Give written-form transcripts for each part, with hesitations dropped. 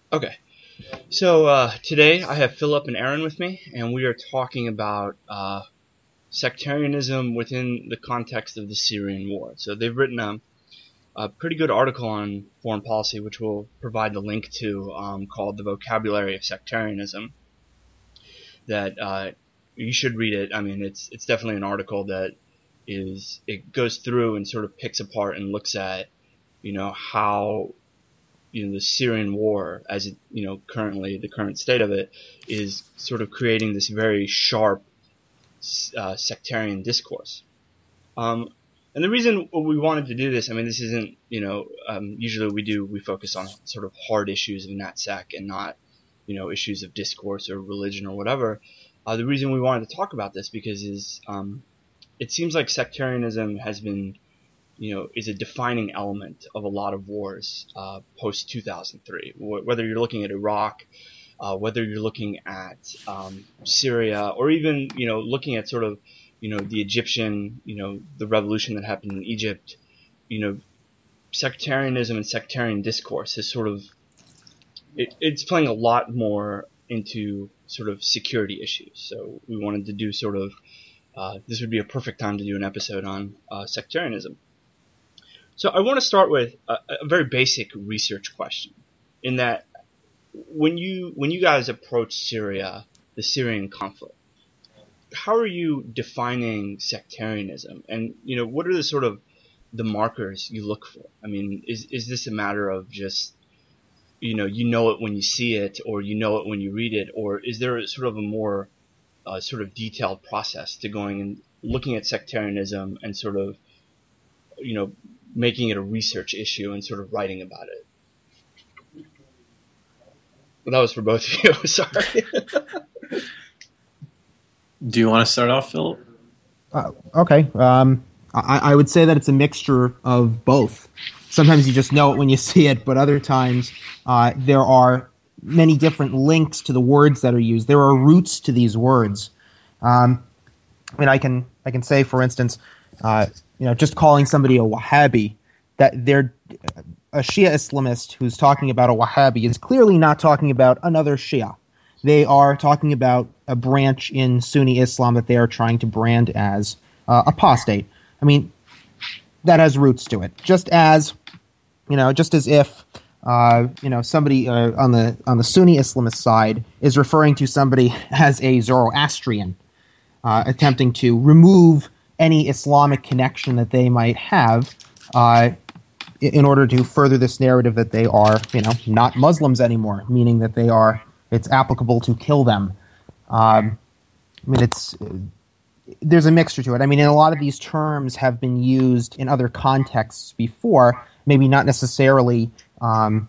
Okay, so today I have Philip and Aaron with me, and we are talking about sectarianism within the context of the Syrian war. So they've written a pretty good article on foreign policy, which we'll provide the link to, called "The Vocabulary of Sectarianism." That you should read it. I mean, it's definitely an article that it goes through and sort of picks apart and looks at how the Syrian war, as it, currently the current state of it, is sort of creating this very sharp sectarian discourse. And the reason we wanted to do this, I mean, this isn't, usually we focus on sort of hard issues of NatSec and not, issues of discourse or religion or whatever. The reason we wanted to talk about this because it seems like sectarianism has been, is a defining element of a lot of wars post 2003. Whether you're looking at Iraq, whether you're looking at Syria, or even looking at sort of the Egyptian, the revolution that happened in Egypt, sectarianism and sectarian discourse is sort of it's playing a lot more into sort of security issues. So we wanted to do sort of this would be a perfect time to do an episode on sectarianism. So I want to start with a very basic research question, in that when you guys approach Syria, the Syrian conflict, how are you defining sectarianism, and what are the sort of the markers you look for? I mean, is this a matter of just you know it when you see it, or you know it when you read it, or is there sort of a more sort of detailed process to going and looking at sectarianism and sort of making it a research issue and sort of writing about it? Well, that was for both of you. Sorry. Do you want to start off, Philip? Okay. I would say that it's a mixture of both. Sometimes you just know it when you see it, but other times there are many different links to the words that are used. There are roots to these words. I mean, I can say, for instance, just calling somebody a Wahhabi, that they're a Shia Islamist who's talking about a Wahhabi is clearly not talking about another Shia. They are talking about a branch in Sunni Islam that they are trying to brand as apostate. I mean, that has roots to it. Just as if somebody on the Sunni Islamist side is referring to somebody as a Zoroastrian, attempting to remove any Islamic connection that they might have, in order to further this narrative that they are, not Muslims anymore, meaning that it's applicable to kill them. I mean, there's a mixture to it. I mean, a lot of these terms have been used in other contexts before, maybe not necessarily, Sunni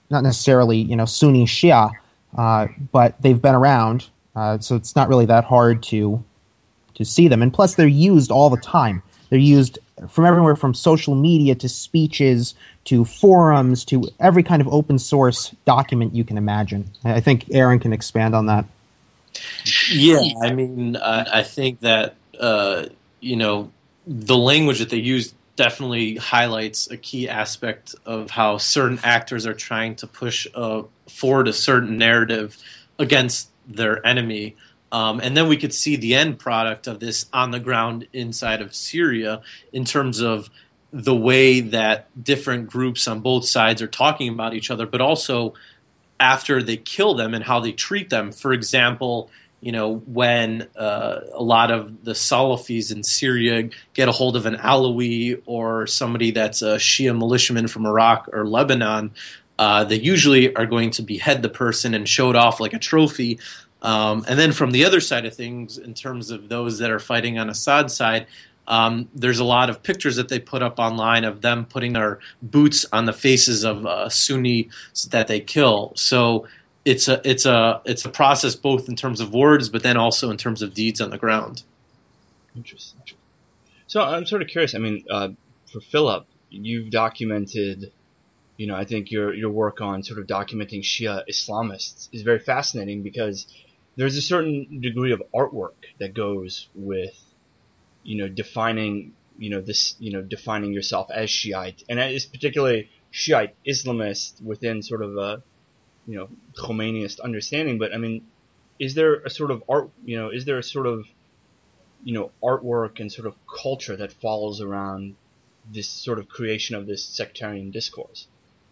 Shia, but they've been around, so it's not really that hard to see them. And plus, they're used all the time. They're used from everywhere, from social media to speeches to forums to every kind of open source document you can imagine. I think Aaron can expand on that. Yeah, I mean, I think that the language that they use definitely highlights a key aspect of how certain actors are trying to push forward a certain narrative against their enemy. And then we could see the end product of this on the ground inside of Syria in terms of the way that different groups on both sides are talking about each other, but also after they kill them and how they treat them. For example, when a lot of the Salafis in Syria get a hold of an Alawi or somebody that's a Shia militiaman from Iraq or Lebanon, they usually are going to behead the person and show it off like a trophy. And then from the other side of things, in terms of those that are fighting on Assad's side, there's a lot of pictures that they put up online of them putting their boots on the faces of Sunnis that they kill. So it's a process both in terms of words, but then also in terms of deeds on the ground. Interesting. So I'm sort of curious. I mean, for Philip, you've documented. I think your work on sort of documenting Shia Islamists is very fascinating because there's a certain degree of artwork that goes with, defining, defining yourself as Shiite, and it's particularly Shiite Islamist within sort of a, Khomeiniist understanding. But I mean, is there a sort of art? Is there a sort of artwork and sort of culture that follows around this sort of creation of this sectarian discourse?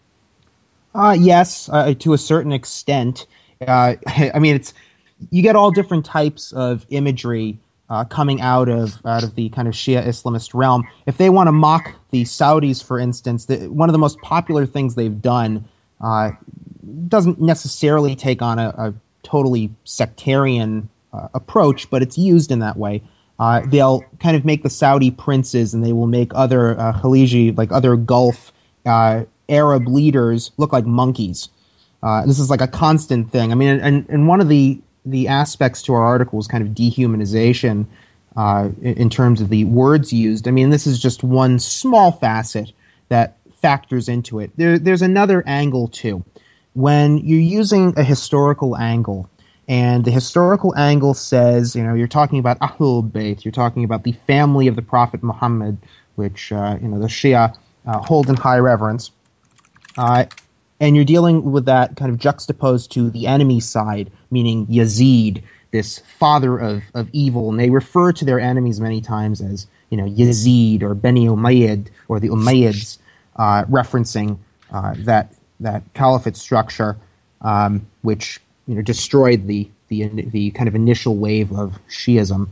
Yes, to a certain extent. I mean, you get all different types of imagery coming out of the kind of Shia Islamist realm. If they want to mock the Saudis, for instance, one of the most popular things they've done doesn't necessarily take on a totally sectarian approach, but it's used in that way. They'll kind of make the Saudi princes, and they will make other Khaliji, like other Gulf Arab leaders, look like monkeys. This is like a constant thing. I mean, and one of the aspects to our article is kind of dehumanization in terms of the words used. I mean, this is just one small facet that factors into it. There's another angle too. When you're using a historical angle, and the historical angle says, you're talking about Ahlul Bayt, you're talking about the family of the Prophet Muhammad, which, the Shia hold in high reverence. And you're dealing with that kind of juxtaposed to the enemy side, meaning Yazid, this father of evil. And they refer to their enemies many times as, Yazid or Bani Umayyad or the Umayyads, referencing that caliphate structure, which destroyed the kind of initial wave of Shiism.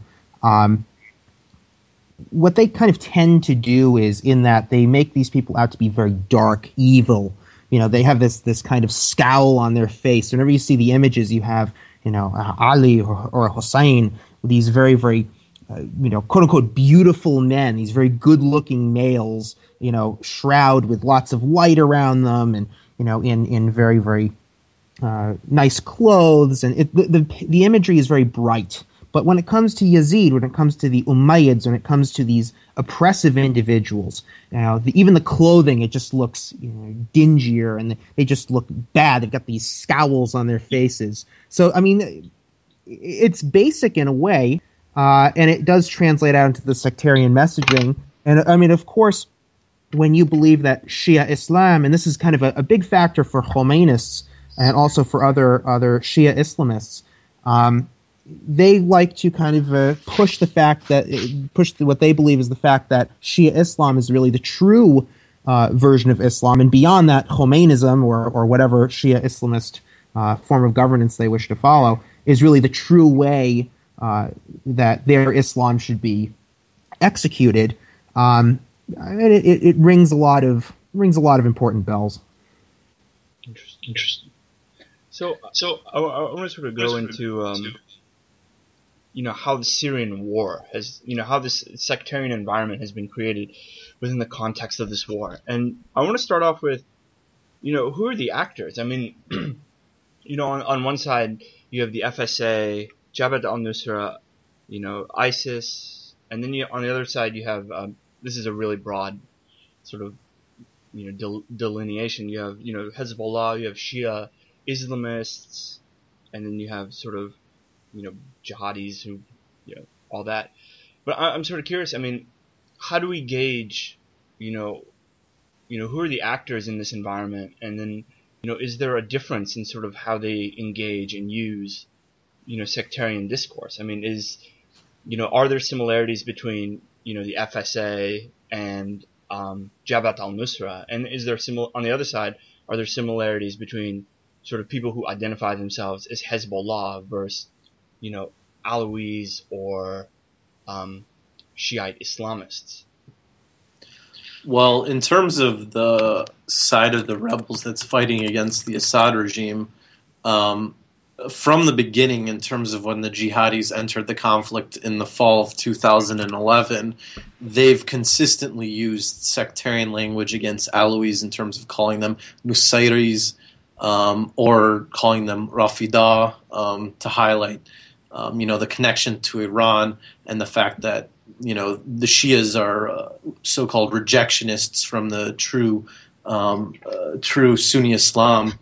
What they kind of tend to do is in that they make these people out to be very dark, evil. They have this kind of scowl on their face. Whenever you see the images, you have Ali or Hussein, these very, very quote unquote beautiful men, these very good looking males, shroud with lots of white around them, and in very, very nice clothes, and the imagery is very bright. But when it comes to Yazid, when it comes to the Umayyads, when it comes to these oppressive individuals, even the clothing, it just looks dingier, and they just look bad. They've got these scowls on their faces. So, I mean, it's basic in a way, and it does translate out into the sectarian messaging. And, I mean, of course, when you believe that Shia Islam, and this is kind of a big factor for Khomeinists and also for other Shia Islamists, they like to kind of push what they believe is the fact that Shia Islam is really the true version of Islam, and beyond that, Khomeinism or whatever Shia Islamist form of governance they wish to follow is really the true way that their Islam should be executed. And it rings a lot of important bells. Interesting. So I want to sort of go into how the Syrian war has, how this sectarian environment has been created within the context of this war. And I want to start off with, who are the actors? I mean, on one side you have the FSA, Jabhat al-Nusra, ISIS, and then on the other side you have, this is a really broad sort of, delineation. You have, Hezbollah, you have Shia Islamists, and then you have sort of, jihadis who, all that. But I'm sort of curious. I mean, how do we gauge, who are the actors in this environment? And then, is there a difference in sort of how they engage and use, sectarian discourse? I mean, are there similarities between, the FSA and Jabhat al-Nusra? And is there on the other side, are there similarities between sort of people who identify themselves as Hezbollah versus, Alawis or Shiite Islamists? Well, in terms of the side of the rebels that's fighting against the Assad regime, from the beginning, in terms of when the jihadis entered the conflict in the fall of 2011, they've consistently used sectarian language against Alawis in terms of calling them Nusayris or calling them Rafida to highlight the connection to Iran and the fact that the Shias are so-called rejectionists from the true Sunni Islam.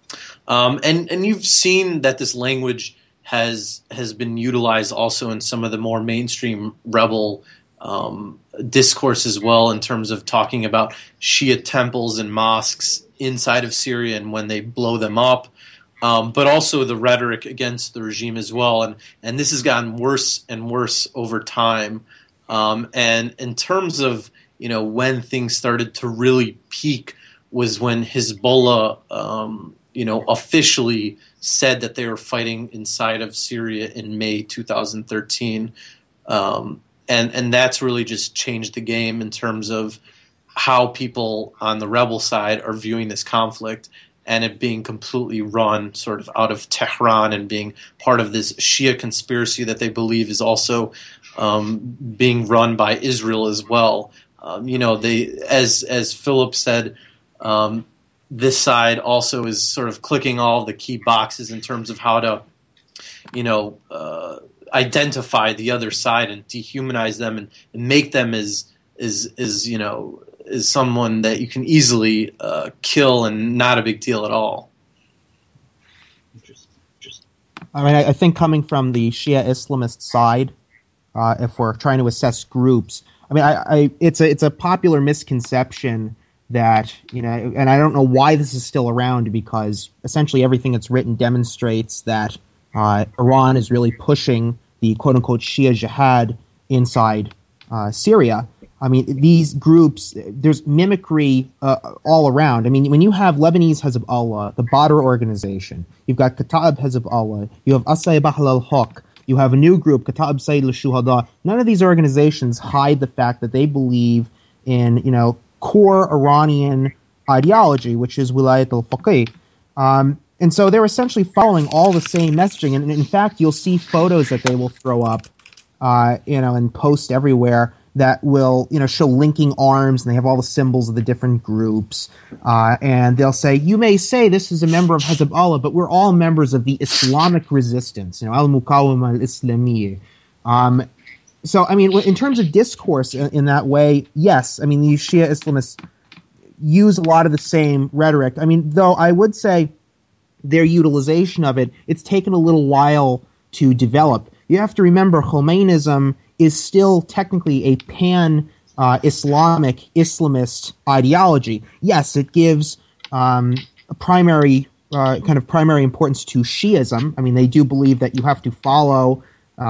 And you've seen that this language has been utilized also in some of the more mainstream rebel discourse as well, in terms of talking about Shia temples and mosques inside of Syria and when they blow them up, but also the rhetoric against the regime as well. And this has gotten worse and worse over time. And in terms of, when things started to really peak was when Hezbollah, officially said that they were fighting inside of Syria in May 2013. And that's really just changed the game in terms of how people on the rebel side are viewing this conflict, and it being completely run sort of out of Tehran and being part of this Shia conspiracy that they believe is also being run by Israel as well. They, as Philip said, this side also is sort of clicking all the key boxes in terms of how to, identify the other side and dehumanize them and make them as someone that you can easily kill and not a big deal at all. I mean, I think coming from the Shia Islamist side, if we're trying to assess groups, I mean, it's a popular misconception that, and I don't know why this is still around, because essentially everything that's written demonstrates that Iran is really pushing the quote-unquote Shia jihad inside Syria. I mean, these groups, there's mimicry all around. I mean, when you have Lebanese Hezbollah, the Badr organization, you've got Kataib Hezbollah, you have Asayib Ahl al-Haq, you have a new group, Kataib Sayyid al-Shuhada. None of these organizations hide the fact that they believe in, core Iranian ideology, which is Wilayat al-Faqih. And so they're essentially following all the same messaging. And in fact, you'll see photos that they will throw up, and post everywhere that will, show linking arms, and they have all the symbols of the different groups. And they'll say, you may say this is a member of Hezbollah, but we're all members of the Islamic resistance, al-Muqawama al-Islamiyya. So, I mean, in terms of discourse in that way, yes, I mean, the Shia Islamists use a lot of the same rhetoric. I mean, though I would say their utilization of it, it's taken a little while to develop. You have to remember, Khomeinism is still technically a pan-Islamic Islamist ideology. Yes, it gives a primary importance to Shiism. I mean, they do believe that you have to follow,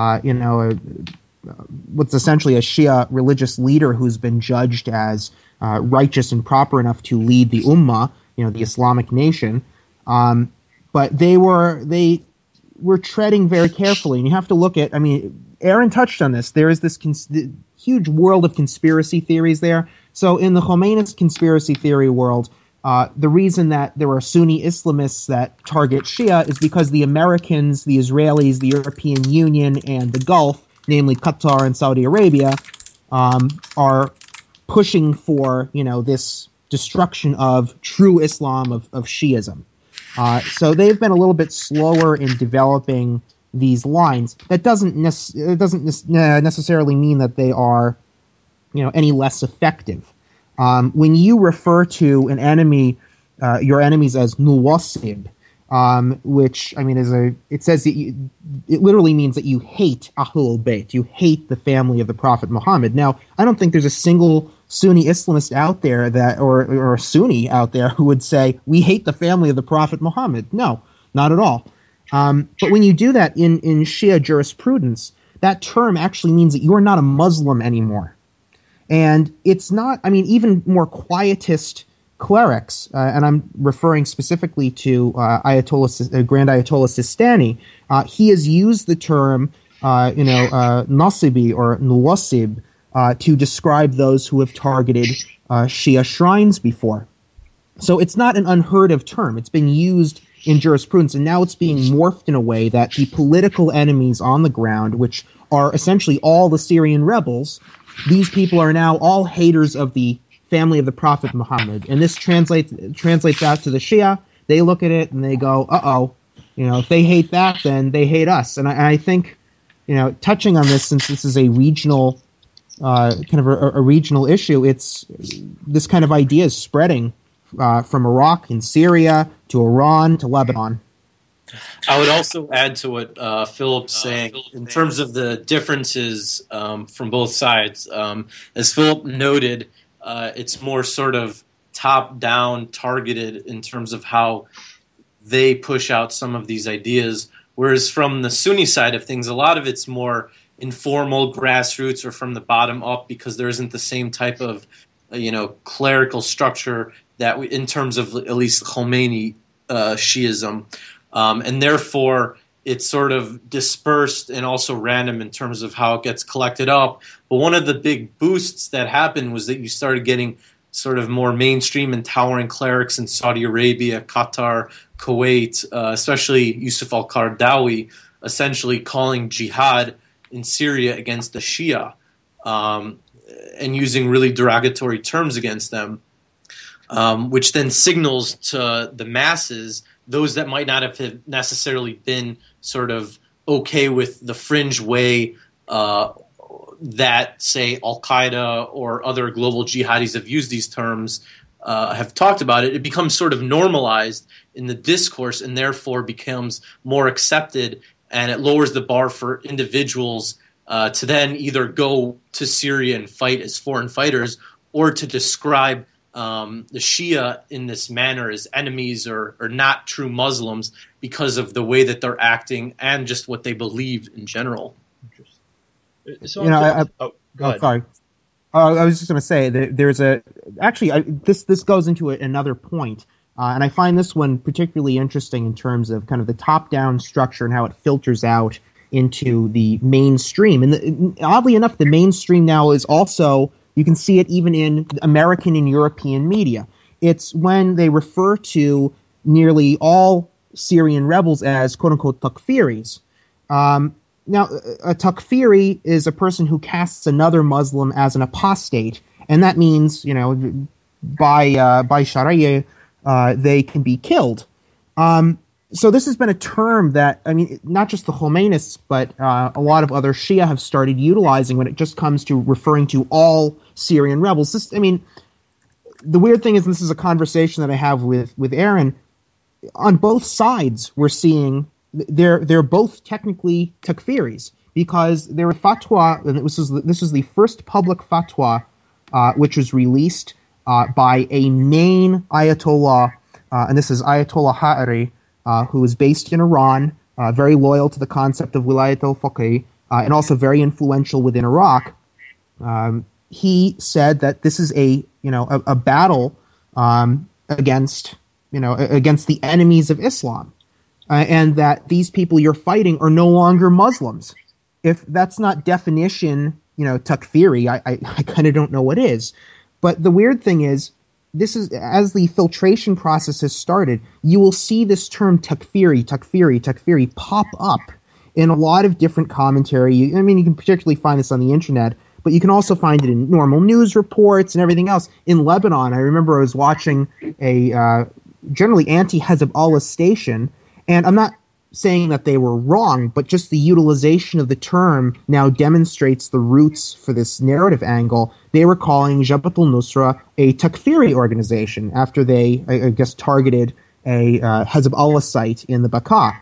what's essentially a Shia religious leader who's been judged as righteous and proper enough to lead the Ummah, the Islamic nation. But they were treading very carefully, and you have to look at. I mean, Aaron touched on this. There is this huge world of conspiracy theories there. So in the Khomeinist conspiracy theory world, the reason that there are Sunni Islamists that target Shia is because the Americans, the Israelis, the European Union, and the Gulf, namely Qatar and Saudi Arabia, are pushing for this destruction of true Islam, of Shiism. So they've been a little bit slower in developing these lines. That doesn't necessarily mean that they are, any less effective. When you refer to an enemy, your enemies as Nuwasib, which I mean it says that it literally means that you hate Ahlul Bayt, you hate the family of the Prophet Muhammad. Now, I don't think there's a single Sunni Islamist out there or a Sunni out there who would say we hate the family of the Prophet Muhammad. No, not at all. But when you do that in Shia jurisprudence, that term actually means that you are not a Muslim anymore. And it's not, I mean, even more quietist clerics, and I'm referring specifically to Grand Ayatollah Sistani, he has used the term, Nasibi or Nuwasib, to describe those who have targeted Shia shrines before. So it's not an unheard of term. It's been used in jurisprudence, and now it's being morphed in a way that the political enemies on the ground, which are essentially all the Syrian rebels, these people are now all haters of the family of the Prophet Muhammad. And this translates out to the Shia. They look at it and they go, uh-oh, if they hate that, then they hate us. And I think, touching on this, since this is a regional kind of a regional issue, it's this kind of idea is spreading from Iraq and Syria to Iran to Lebanon. I would also add to what Philip's saying in terms of the differences from both sides. As Philip noted, it's more sort of top-down targeted in terms of how they push out some of these ideas, whereas from the Sunni side of things, a lot of it's more informal, grassroots, or from the bottom up, because there isn't the same type of clerical structure that in terms of at least Khomeini Shiism. And therefore, it's sort of dispersed and also random in terms of how it gets collected up. But one of the big boosts that happened was that you started getting sort of more mainstream and towering clerics in Saudi Arabia, Qatar, Kuwait, especially Yusuf al-Qaradawi, essentially calling jihad in Syria against the Shia and using really derogatory terms against them, which then signals to the masses, those that might not have necessarily been sort of okay with the fringe way that, say, Al-Qaeda or other global jihadis have used these terms, have talked about it. It becomes sort of normalized in the discourse and therefore becomes more accepted, and it lowers the bar for individuals to then either go to Syria and fight as foreign fighters or to describe the Shia in this manner as enemies or not true Muslims because of the way that they're acting and just what they believe in general. So go ahead. Sorry. I was just going to say that there's this goes into another point, and I find this one particularly interesting in terms of kind of the top-down structure and how it filters out into the mainstream. And oddly enough, the mainstream now is also, you can see it even in American and European media. It's when they refer to nearly all Syrian rebels as quote-unquote takfiris. Now, a takfiri is a person who casts another Muslim as an apostate, and that means, by Sharia, they can be killed. So this has been a term that, not just the Khomeinists, but a lot of other Shia have started utilizing when it just comes to referring to all Syrian rebels. The weird thing is, and this is a conversation that I have with Aaron, on both sides we're seeing they're both technically takfiris, because there were fatwa, and this was the first public fatwa which was released by a main Ayatollah, and this is Ayatollah Ha'ari, who is based in Iran, very loyal to the concept of Wilayat al-Faqih, and also very influential within Iraq. He said that this is a battle against the enemies of Islam. And that these people you're fighting are no longer Muslims. If that's not definition, takfiri, I kind of don't know what is. But the weird thing is, this is, as the filtration process has started, you will see this term takfiri pop up in a lot of different commentary. You can particularly find this on the internet, but you can also find it in normal news reports and everything else. In Lebanon, I remember I was watching a generally anti-Hezbollah station, and I'm not saying that they were wrong, but just the utilization of the term now demonstrates the roots for this narrative angle. They were calling Jabhat al-Nusra a takfiri organization after they, I guess, targeted a Hezbollah site in the Bekaa.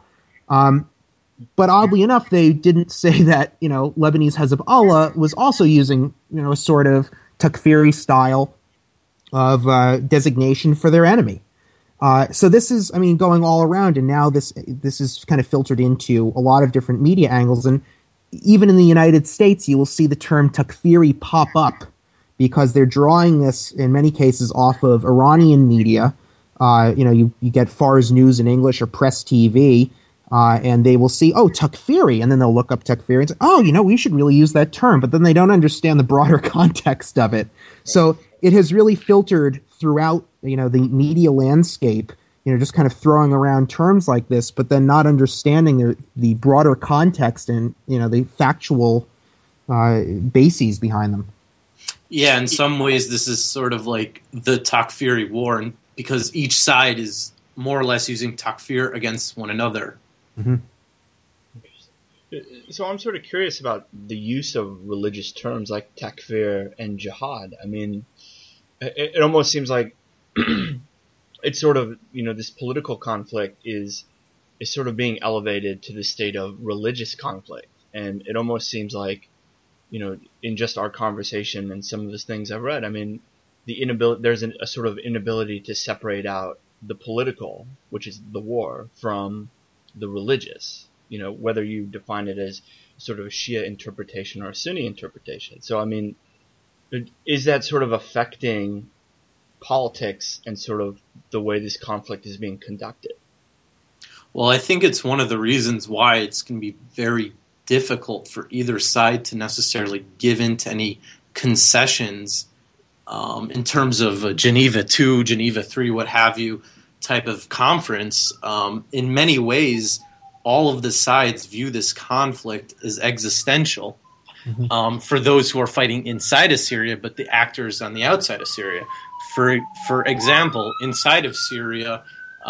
But oddly enough, they didn't say that, Lebanese Hezbollah was also using, a sort of takfiri style of designation for their enemy. So this is, going all around, and now this is kind of filtered into a lot of different media angles, and even in the United States, you will see the term takfiri pop up because they're drawing this in many cases off of Iranian media. You get Fars News in English or Press TV, and they will see, takfiri, and then they'll look up takfiri and say, we should really use that term, but then they don't understand the broader context of it. So it has really filtered throughout, the media landscape, just kind of throwing around terms like this, but then not understanding the broader context and, the factual bases behind them. Yeah, in some ways this is sort of like the Takfiri war, because each side is more or less using takfir against one another. Mm-hmm. So I'm sort of curious about the use of religious terms like takfir and jihad. It almost seems like it's sort of, this political conflict is is sort of being elevated to the state of religious conflict. And it almost seems like, in just our conversation and some of the things I've read, I mean, there's a sort of inability to separate out the political, which is the war, from the religious, whether you define it as sort of a Shia interpretation or a Sunni interpretation. So, I mean, is that sort of affecting politics and sort of the way this conflict is being conducted? Well, I think it's one of the reasons why it's going to be very difficult for either side to necessarily give in to any concessions in terms of a Geneva II, Geneva III, what have you, type of conference. In many ways, all of the sides view this conflict as existential for those who are fighting inside of Syria, but the actors on the outside of Syria. For example, inside of Syria,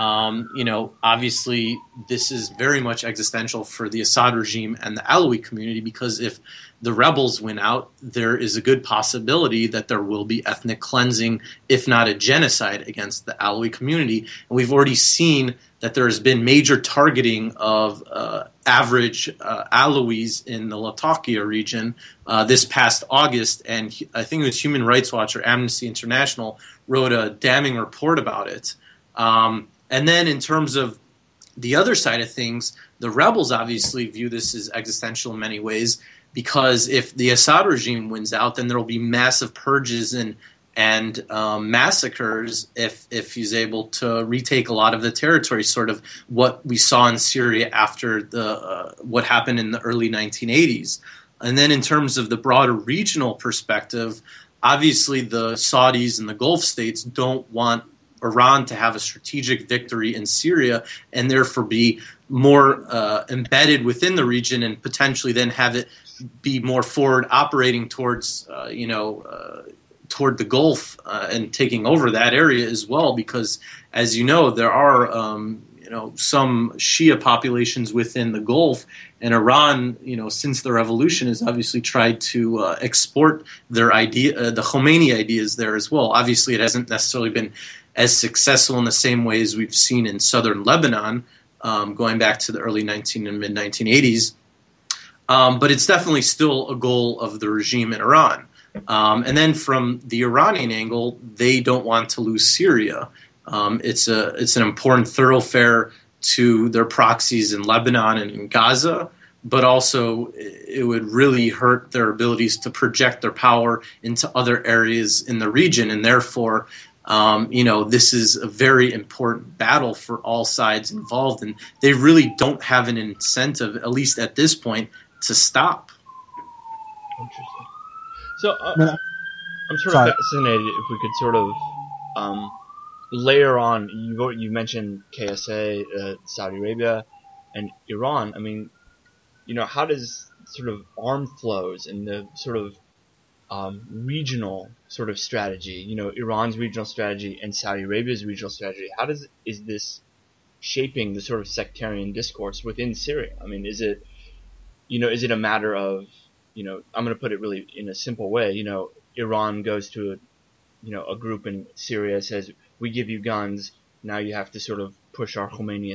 obviously this is very much existential for the Assad regime and the Alawi community, because if the rebels win out, there is a good possibility that there will be ethnic cleansing, if not a genocide against the Alawi community. And we've already seen that there has been major targeting of average Alawis in the Latakia region this past August, and I think it was Human Rights Watch or Amnesty International wrote a damning report about it. And then in terms of the other side of things, the rebels obviously view this as existential in many ways, because if the Assad regime wins out, then there will be massive purges and massacres if he's able to retake a lot of the territory, sort of what we saw in Syria after what happened in the early 1980s. And then in terms of the broader regional perspective, obviously the Saudis and the Gulf states don't want Iran to have a strategic victory in Syria and therefore be more embedded within the region and potentially then have it be more forward operating towards, toward the Gulf and taking over that area as well, because as you know, there are, some Shia populations within the Gulf, and Iran, since the revolution has obviously tried to export their idea, the Khomeini ideas there as well. Obviously, it hasn't necessarily been as successful in the same way as we've seen in southern Lebanon, going back to the early and mid-1980s. But it's definitely still a goal of the regime in Iran. And then from the Iranian angle, they don't want to lose Syria. It's an important thoroughfare to their proxies in Lebanon and in Gaza, but also it would really hurt their abilities to project their power into other areas in the region, and therefore this is a very important battle for all sides involved, and they really don't have an incentive, at least at this point, to stop. Interesting. So I'm sort of fascinated if we could sort of layer on. You mentioned KSA, Saudi Arabia, and Iran. I mean, how does sort of arm flows and the sort of regional sort of strategy, Iran's regional strategy and Saudi Arabia's regional strategy, is this shaping the sort of sectarian discourse within Syria? I mean, is it a matter of, I'm going to put it really in a simple way, Iran goes to a group in Syria, says, we give you guns, now you have to sort of push our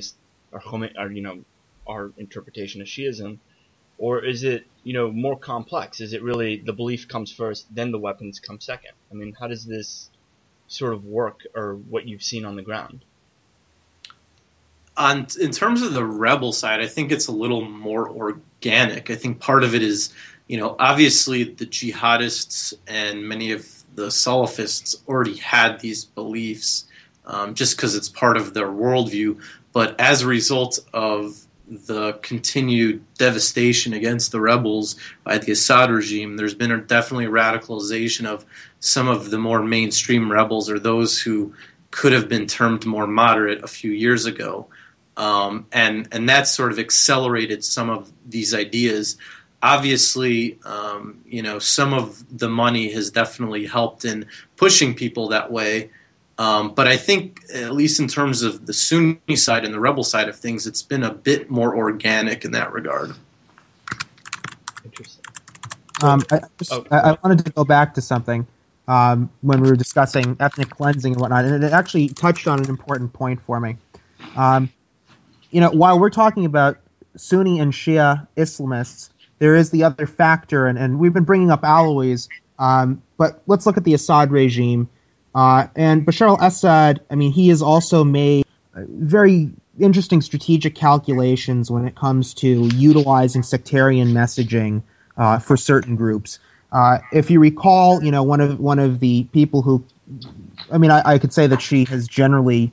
our interpretation of Shiism? Or is it, more complex? Is it really the belief comes first, then the weapons come second? I mean, how does this sort of work, or what you've seen on the ground? In terms of the rebel side, I think it's a little more organic. I think part of it is, obviously the jihadists and many of the Salafists already had these beliefs just because it's part of their worldview. But as a result of the continued devastation against the rebels by the Assad regime, there's been definitely a radicalization of some of the more mainstream rebels, or those who could have been termed more moderate a few years ago. And that sort of accelerated some of these ideas. Obviously, some of the money has definitely helped in pushing people that way. But I think, at least in terms of the Sunni side and the rebel side of things, it's been a bit more organic in that regard. Interesting. I wanted to go back to something when we were discussing ethnic cleansing and whatnot, and it actually touched on an important point for me. while we're talking about Sunni and Shia Islamists, there is the other factor, and we've been bringing up Alawis, but let's look at the Assad regime. And Bashar al-Assad, I mean, he has also made very interesting strategic calculations when it comes to utilizing sectarian messaging for certain groups. If you recall, one of the people who, I mean, I could say that she has generally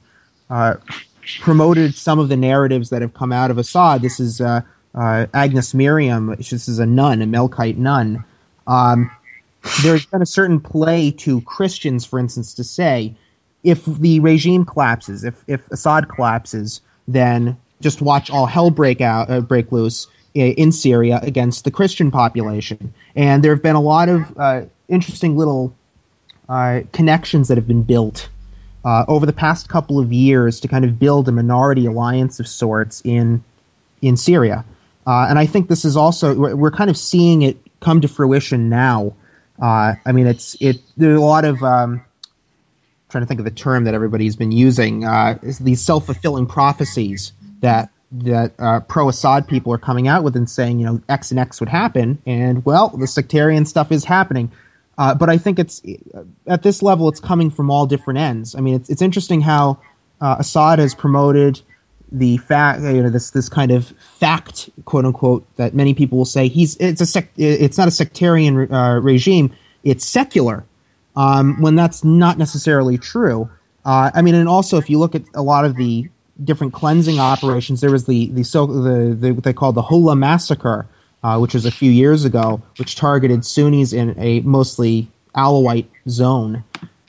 promoted some of the narratives that have come out of Assad. This is Agnes Miriam. This is a nun, a Melkite nun. There's been a certain play to Christians, for instance, to say, if the regime collapses, if Assad collapses, then just watch all hell break loose in Syria against the Christian population. And there have been a lot of interesting little connections that have been built over the past couple of years to kind of build a minority alliance of sorts in Syria. And I think this is also, we're kind of seeing it come to fruition now. I mean, there's a lot of, trying to think of the term that everybody's been using, is these self-fulfilling prophecies that pro-Assad people are coming out with and saying, X and X would happen, and, well, the sectarian stuff is happening. But I think it's, at this level, it's coming from all different ends. I mean, it's interesting how Assad has promoted the fact, this kind of fact, quote unquote, that many people will say it's not a sectarian regime, it's secular, when that's not necessarily true. I mean, and also if you look at a lot of the different cleansing operations, there was the what they call the Hula massacre, which was a few years ago, which targeted Sunnis in a mostly Alawite zone.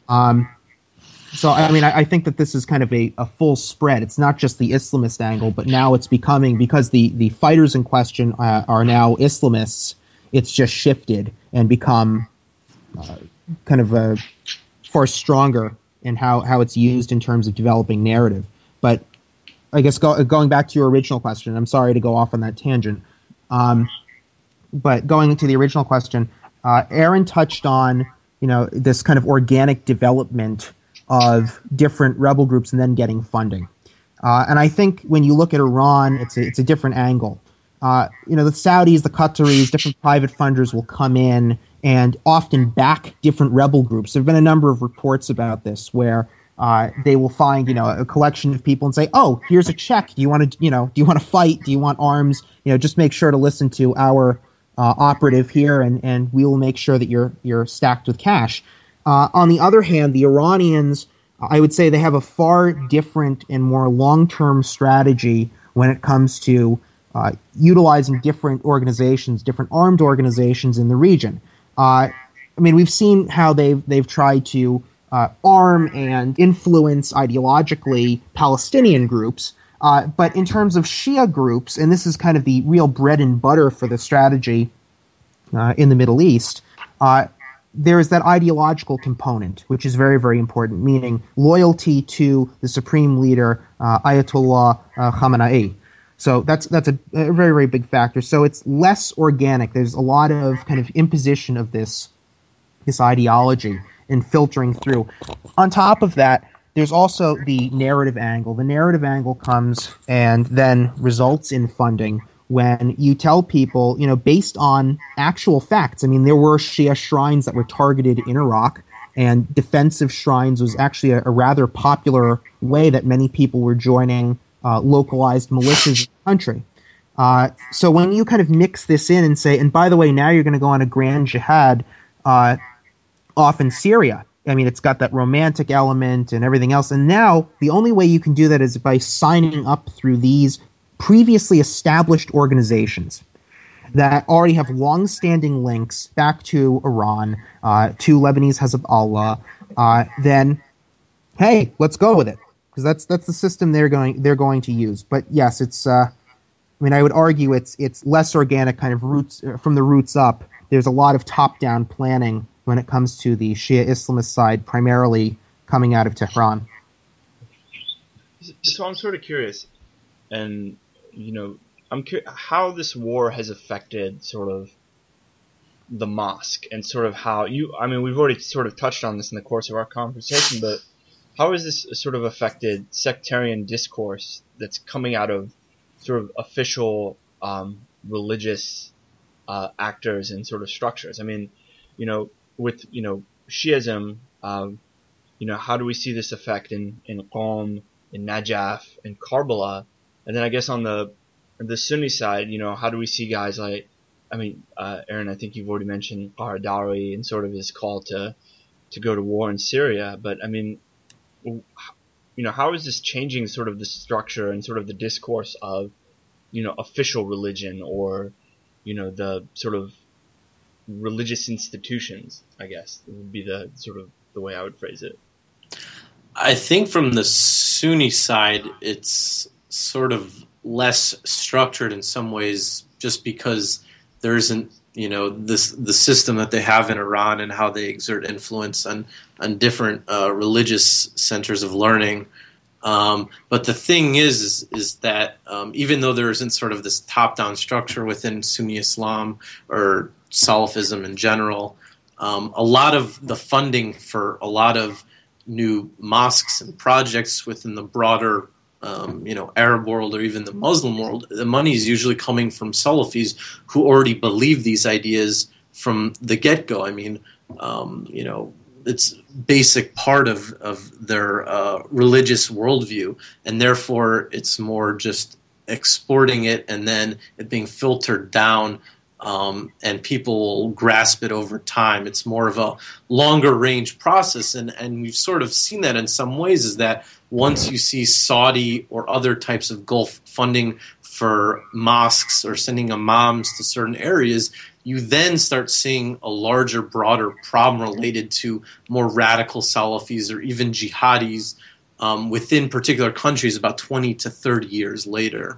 So, I mean, I think that this is kind of a full spread. It's not just the Islamist angle, but now it's becoming, because the fighters in question are now Islamists, it's just shifted and become kind of far stronger in how it's used in terms of developing narrative. But I guess going back to your original question, I'm sorry to go off on that tangent, but going into the original question, Aaron touched on, this kind of organic development of different rebel groups and then getting funding. And I think when you look at Iran, it's a different angle. The Saudis, the Qataris, different private funders will come in and often back different rebel groups. There have been a number of reports about this where they will find, a collection of people and say, "Oh, here's a check. Do you want to fight? Do you want arms? Just make sure to listen to our operative here, and we will make sure that you're stacked with cash." On the other hand, the Iranians, I would say they have a far different and more long-term strategy when it comes to utilizing different organizations, different armed organizations in the region. I mean, we've seen how they've tried to arm and influence ideologically Palestinian groups, but in terms of Shia groups, and this is kind of the real bread and butter for the strategy in the Middle East, there is that ideological component, which is very, very important, meaning loyalty to the supreme leader, Ayatollah Khamenei. So that's a very, very big factor. So it's less organic. There's a lot of kind of imposition of this ideology and filtering through. On top of that, there's also the narrative angle. The narrative angle comes and then results in funding when you tell people, based on actual facts. I mean, there were Shia shrines that were targeted in Iraq, and defensive shrines was actually a rather popular way that many people were joining localized militias in the country. So when you kind of mix this in and say, and by the way, now you're going to go on a grand jihad off in Syria. I mean, it's got that romantic element and everything else. And now the only way you can do that is by signing up through these previously established organizations that already have long-standing links back to Iran, to Lebanese Hezbollah. Then, hey, let's go with it, because that's the system they're going to use. But yes, it's. I mean, I would argue it's less organic, kind of roots from the roots up. There's a lot of top-down planning when it comes to the Shia Islamist side, primarily coming out of Tehran. So I'm sort of curious, and I'm curious how this war has affected sort of the mosque, and sort of how I mean, we've already sort of touched on this in the course of our conversation, but how has this sort of affected sectarian discourse that's coming out of sort of official religious actors and sort of structures. I mean, with Shiism, how do we see this effect in Qom, in Najaf, in Karbala, and then I guess on the Sunni side, how do we see guys like, Aaron, I think you've already mentioned Qaradawi and sort of his call to go to war in Syria, but I mean, how is this changing sort of the structure and sort of the discourse of, official religion or, the sort of religious institutions, I guess, would be the sort of the way I would phrase it. I think from the Sunni side, it's sort of less structured in some ways just because there isn't, the system that they have in Iran and how they exert influence on different religious centers of learning. But the thing is that even though there isn't sort of this top-down structure within Sunni Islam or Salafism in general, a lot of the funding for a lot of new mosques and projects within the broader Arab world or even the Muslim world, the money is usually coming from Salafis who already believe these ideas from the get-go. I mean, it's basic part of their religious worldview, and therefore it's more just exporting it and then it being filtered down, and people will grasp it over time. It's more of a longer range process, and we've sort of seen that in some ways, is that once you see Saudi or other types of Gulf funding for mosques or sending imams to certain areas, you then start seeing a larger, broader problem related to more radical Salafis or even jihadis within particular countries about 20 to 30 years later.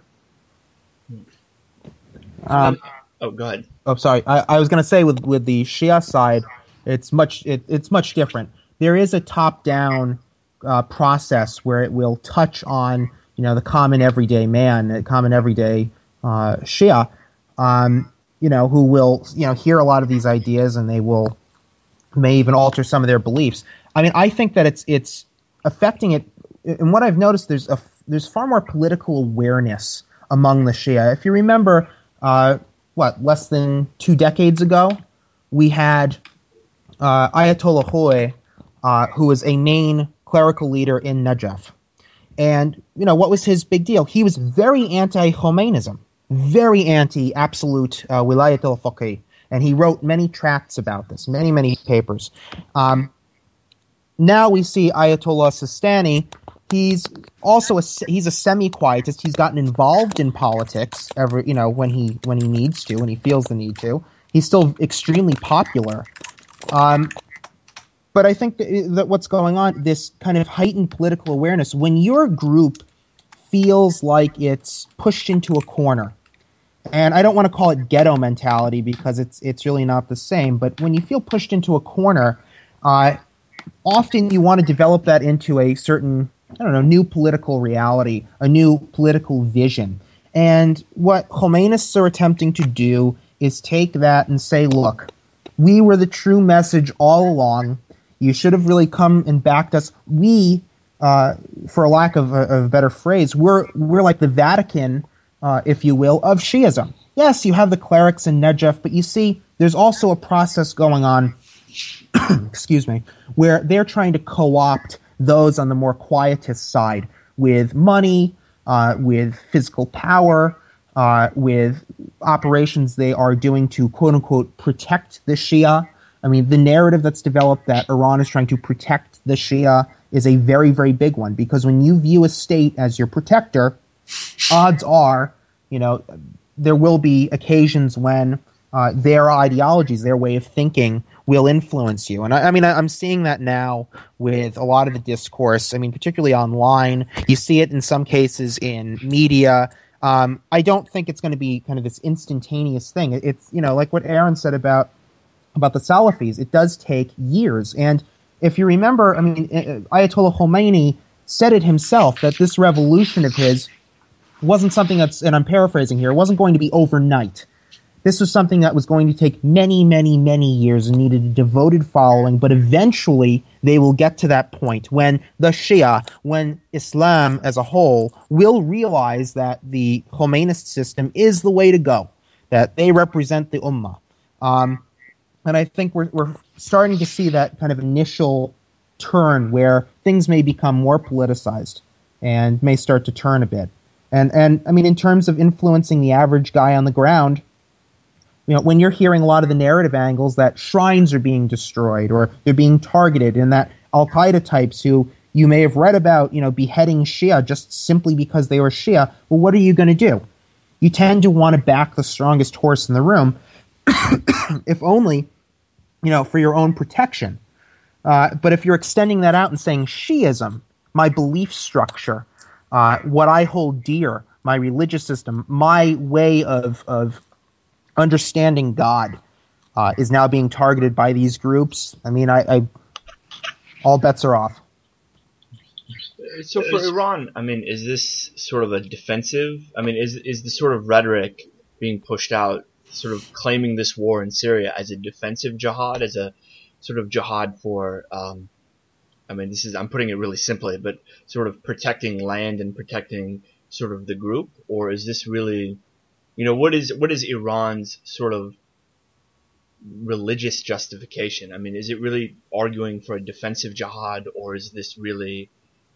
Go ahead. Oh, sorry. I was going to say with the Shia side, it's much different. There is a top-down process where it will touch on the common everyday man, the common everyday Shia, who will hear a lot of these ideas, and they may even alter some of their beliefs. I mean, I think that it's affecting it. And what I've noticed, there's far more political awareness among the Shia. If you remember, less than 2 decades ago, we had Ayatollah Khoi, who was a main clerical leader in Najaf. And, what was his big deal? He was very anti-Khomeinism, very anti-absolute wilayat al-faqih. And he wrote many tracts about this, many, many papers. Now we see Ayatollah Sistani. He's also he's a semi-quietist. He's gotten involved in politics when he needs to, when he feels the need to. He's still extremely popular. But I think that what's going on, this kind of heightened political awareness, when your group feels like it's pushed into a corner, and I don't want to call it ghetto mentality because it's really not the same, but when you feel pushed into a corner, often you want to develop that into a certain, new political reality, a new political vision. And what Khomeinists are attempting to do is take that and say, look, we were the true message all along. You should have really come and backed us. We, for a lack of a better phrase, we're like the Vatican, if you will, of Shiism. Yes, you have the clerics in Najaf, but you see, there's also a process going on, excuse me, where they're trying to co-opt those on the more quietist side with money, with physical power, with operations they are doing to quote-unquote protect the Shia. I mean, the narrative that's developed that Iran is trying to protect the Shia is a very, very big one, because when you view a state as your protector, odds are, there will be occasions when their ideologies, their way of thinking will influence you. And I'm seeing that now with a lot of the discourse. I mean, particularly online. You see it in some cases in media. I don't think it's going to be kind of this instantaneous thing. It's, like what Aaron said about the Salafis, it does take years. And if you remember, Ayatollah Khomeini said it himself, that this revolution of his wasn't something that's, and I'm paraphrasing here, it wasn't going to be overnight. This was something that was going to take many, many, many years and needed a devoted following, but eventually they will get to that point when the Shia, when Islam as a whole, will realize that the Khomeinist system is the way to go, that they represent the Ummah. And I think we're starting to see that kind of initial turn where things may become more politicized and may start to turn a bit. And I mean, in terms of influencing the average guy on the ground, when you're hearing a lot of the narrative angles that shrines are being destroyed or they're being targeted, and that Al-Qaeda types who you may have read about, beheading Shia just simply because they were Shia, well, what are you going to do? You tend to want to back the strongest horse in the room, if only, for your own protection. But if you're extending that out and saying Shiism, my belief structure, what I hold dear, my religious system, my way of understanding God is now being targeted by these groups, I mean, I all bets are off. So for Iran, I mean, is this sort of a defensive? I mean, is the sort of rhetoric being pushed out, sort of claiming this war in Syria as a defensive jihad, as a sort of jihad for, I mean, I'm putting it really simply, but sort of protecting land and protecting sort of the group, or is this really, what is Iran's sort of religious justification? I mean, is it really arguing for a defensive jihad, or is this really,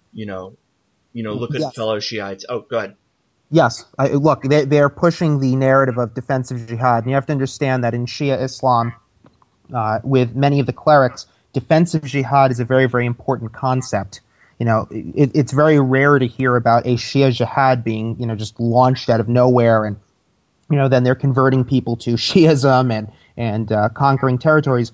look at fellow Shiites? Oh, go ahead. Yes. Look, they're pushing the narrative of defensive jihad, and you have to understand that in Shia Islam, with many of the clerics, defensive jihad is a very, very important concept. It's very rare to hear about a Shia jihad being, just launched out of nowhere, and then they're converting people to Shiism and conquering territories.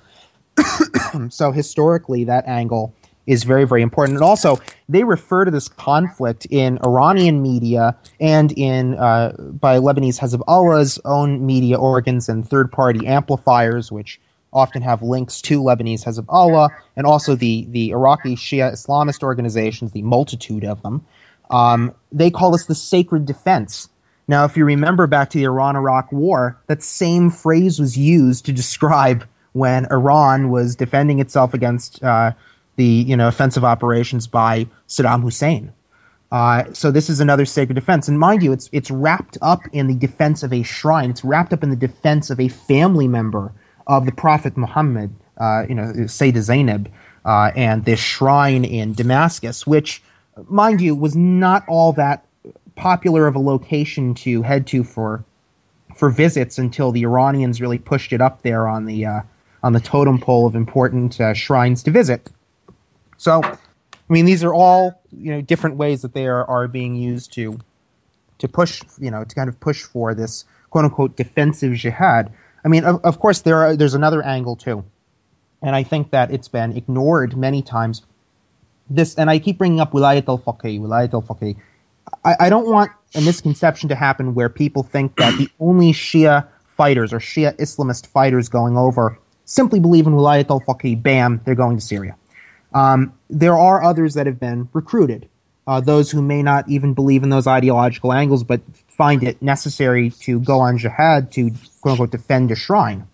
So historically, that angle is very, very important. And also, they refer to this conflict in Iranian media and by Lebanese Hezbollah's own media organs and third-party amplifiers, which often have links to Lebanese Hezbollah, and also the Iraqi Shia Islamist organizations, the multitude of them. They call this the sacred defense. Now, if you remember back to the Iran-Iraq War, that same phrase was used to describe when Iran was defending itself against the offensive operations by Saddam Hussein. So this is another sacred defense. And mind you, it's wrapped up in the defense of a shrine. It's wrapped up in the defense of a family member of the Prophet Muhammad, Sayyidah Zainab, and this shrine in Damascus, which, mind you, was not all that popular of a location to head to for visits until the Iranians really pushed it up there on the totem pole of important shrines to visit. So, I mean, these are all different ways that they are being used to push to kind of push for this quote unquote defensive jihad. I mean, of course, there's another angle too, and I think that it's been ignored many times. And I keep bringing up Wilayat al-Faqih. I don't want a misconception to happen where people think that the only Shia fighters or Shia Islamist fighters going over simply believe in Wilayat al-Faqih, bam, they're going to Syria. There are others that have been recruited, those who may not even believe in those ideological angles, but find it necessary to go on jihad to quote-unquote defend a shrine.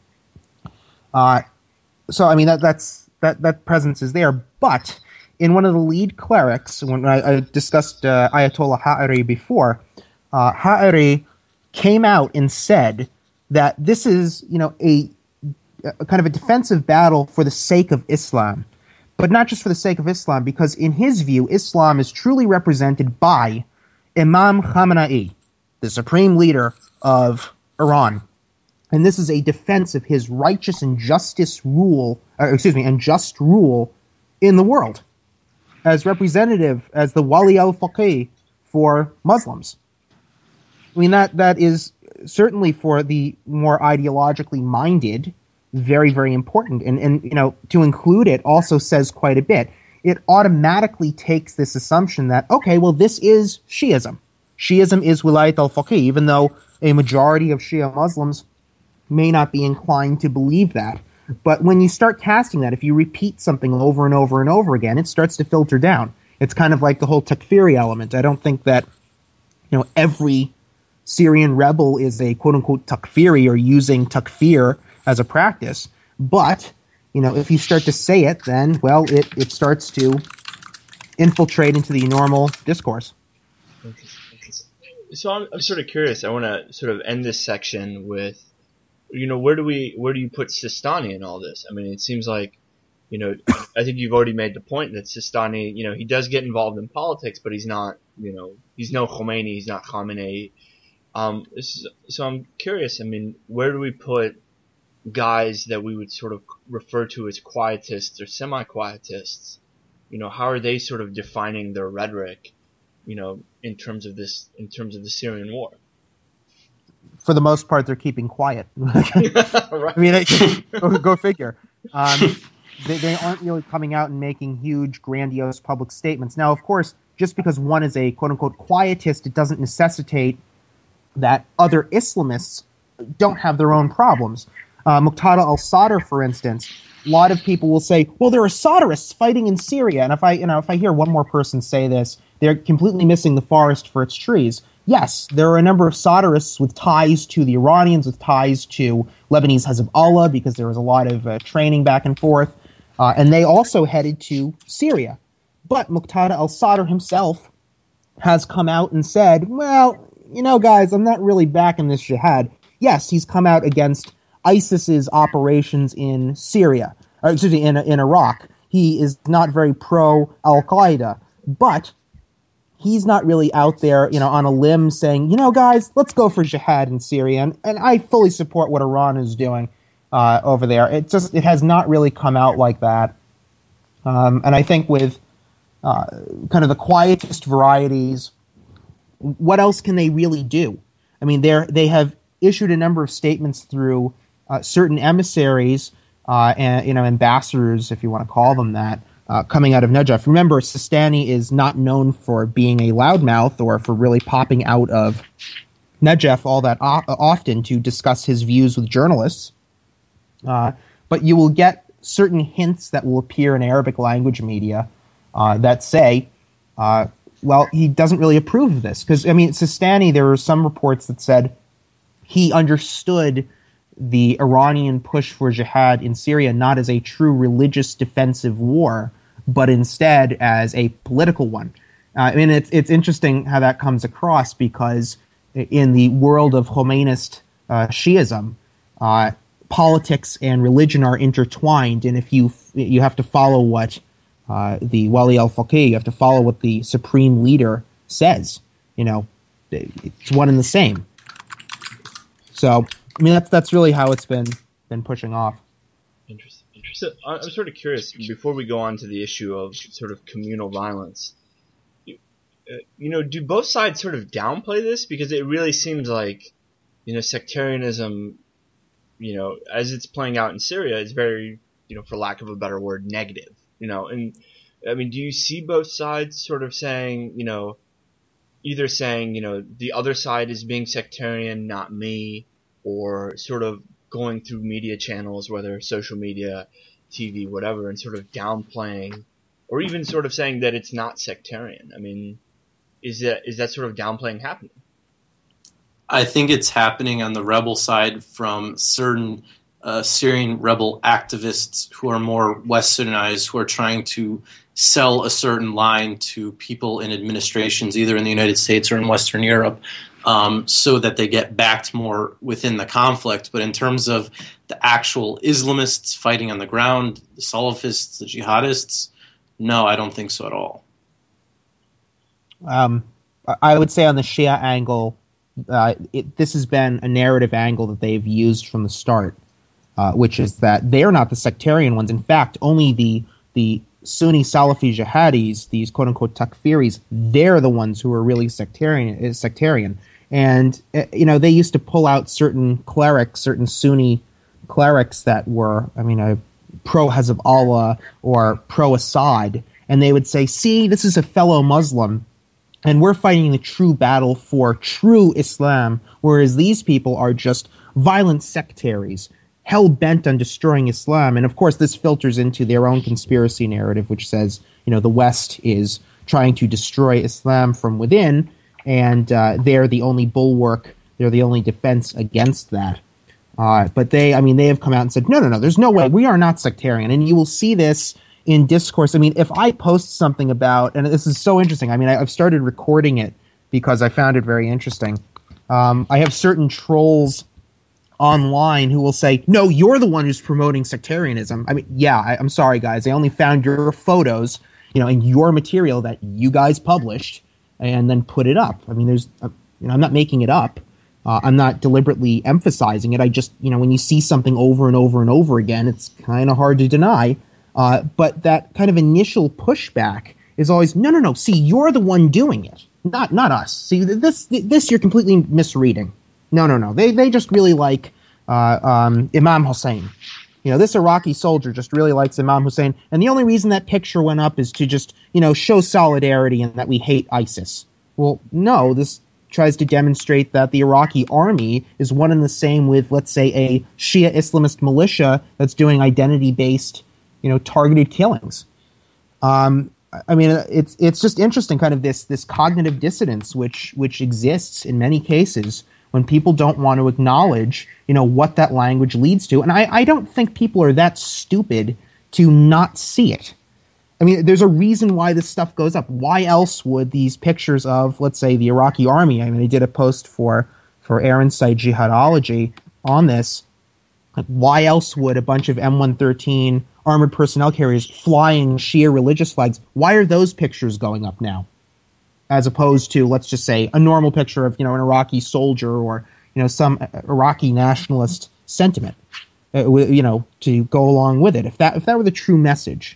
So, I mean, that presence is there. But in one of the lead clerics, when I discussed Ayatollah Ha'ari before, Ha'ari came out and said that this is, a kind of a defensive battle for the sake of Islam. But not just for the sake of Islam, because in his view, Islam is truly represented by Imam Khamenei, the supreme leader of Iran. And this is a defense of his righteous and just rule in the world, as representative, as the Wali al-Faqih for Muslims. I mean, that is certainly for the more ideologically minded very, very important. And to include it also says quite a bit. It automatically takes this assumption that, okay, well, this is Shiism. Shiism is Wilayat al-Faqih, even though a majority of Shia Muslims may not be inclined to believe that. But when you start casting that, if you repeat something over and over and over again, it starts to filter down. It's kind of like the whole takfiri element. I don't think that, every Syrian rebel is a quote-unquote takfiri, or using takfir as a practice. But, if you start to say it, then, well, it starts to infiltrate into the normal discourse. So I'm sort of curious. I want to sort of end this section with, where do you put Sistani in all this? I mean, it seems like, I think you've already made the point that Sistani, he does get involved in politics, but he's not, he's no Khomeini, he's not Khamenei. So I'm curious. I mean, where do we put guys that we would sort of refer to as quietists or semi-quietists? How are they sort of defining their rhetoric, in terms of the Syrian war? For the most part, they're keeping quiet. Right. I mean, go figure. They aren't really coming out and making huge, grandiose public statements. Now, of course, just because one is a quote-unquote quietist, it doesn't necessitate that other Islamists don't have their own problems. Muqtada al-Sadr, for instance, a lot of people will say, well, there are Sadrists fighting in Syria. And if I hear one more person say this, they're completely missing the forest for its trees. Yes, there are a number of Sadrists with ties to the Iranians, with ties to Lebanese Hezbollah, because there was a lot of training back and forth. And they also headed to Syria. But Muqtada al-Sadr himself has come out and said, well, guys, I'm not really backing this jihad. Yes, he's come out against ISIS's operations in Syria, in Iraq. He is not very pro-Al-Qaeda, but he's not really out there, on a limb saying, guys, let's go for jihad in Syria. And I fully support what Iran is doing over there. It has not really come out like that. And I think with kind of the quietist varieties, what else can they really do? I mean, they have issued a number of statements through certain emissaries and ambassadors, if you want to call them that, coming out of Najaf. Remember, Sistani is not known for being a loudmouth or for really popping out of Najaf all that often to discuss his views with journalists. But you will get certain hints that will appear in Arabic language media that say, well, he doesn't really approve of this. Because, Sistani, there were some reports that said he understood the Iranian push for jihad in Syria not as a true religious defensive war, but instead as a political one. It's interesting how that comes across, because in the world of Khomeinist Shiism, politics and religion are intertwined, and if you have to follow what the Wali al-Faqih, you have to follow what the supreme leader says. It's one and the same. So, that's really how it's been pushing off. Interesting. So, I'm sort of curious, before we go on to the issue of sort of communal violence, do both sides sort of downplay this? Because it really seems like, sectarianism, as it's playing out in Syria, is very, for lack of a better word, negative. And do you see both sides sort of saying, either saying, the other side is being sectarian, not me, or sort of going through media channels, whether social media, TV, whatever, and sort of downplaying, or even sort of saying that it's not sectarian? Is that sort of downplaying happening? I think it's happening on the rebel side from certain Syrian rebel activists who are more westernized, who are trying to sell a certain line to people in administrations, either in the United States or in Western Europe, so that they get backed more within the conflict. But in terms of the actual Islamists fighting on the ground, the Salafists, the jihadists, no, I don't think so at all. I would say on the Shia angle, this has been a narrative angle that they've used from the start, which is that they're not the sectarian ones. In fact, only the Sunni Salafi jihadis, these quote-unquote takfiris, they're the ones who are really sectarian. And, they used to pull out certain clerics, certain Sunni clerics that were, pro-Hezbollah or pro-Assad, and they would say, see, this is a fellow Muslim, and we're fighting the true battle for true Islam, whereas these people are just violent sectaries, hell-bent on destroying Islam. And, of course, this filters into their own conspiracy narrative, which says, the West is trying to destroy Islam from within, and they're the only bulwark They're the only defense against that. But they have come out and said, no, there's no way. We are not sectarian. And you will see this in discourse. I mean, if I post something about, and this is so interesting, I mean, I've started recording it because I found it very interesting. I have certain trolls online who will say, no, you're the one who's promoting sectarianism. I mean, yeah, I'm sorry, guys. I only found your photos, and your material that you guys published and then put it up. I mean, I'm not making it up. I'm not deliberately emphasizing it. I just, when you see something over and over and over again, it's kind of hard to deny. But that kind of initial pushback is always, no. See, you're the one doing it, not us. See, this you're completely misreading. No. They just really like Imam Hussein. This Iraqi soldier just really likes Imam Hussein, and the only reason that picture went up is to just, show solidarity and that we hate ISIS. Well, no, this tries to demonstrate that the Iraqi army is one and the same with, let's say, a Shia Islamist militia that's doing identity-based, targeted killings. I mean, it's just interesting, kind of this cognitive dissonance which exists in many cases when people don't want to acknowledge, what that language leads to. And I don't think people are that stupid to not see it. I mean, there's a reason why this stuff goes up. Why else would these pictures of, let's say, the Iraqi army? I mean, I did a post for Aaron's site, Jihadology, on this. Like, why else would a bunch of M113 armored personnel carriers flying Shia religious flags, why are those pictures going up now? As opposed to, let's just say, a normal picture of, an Iraqi soldier or, some Iraqi nationalist sentiment, to go along with it. If that were the true message.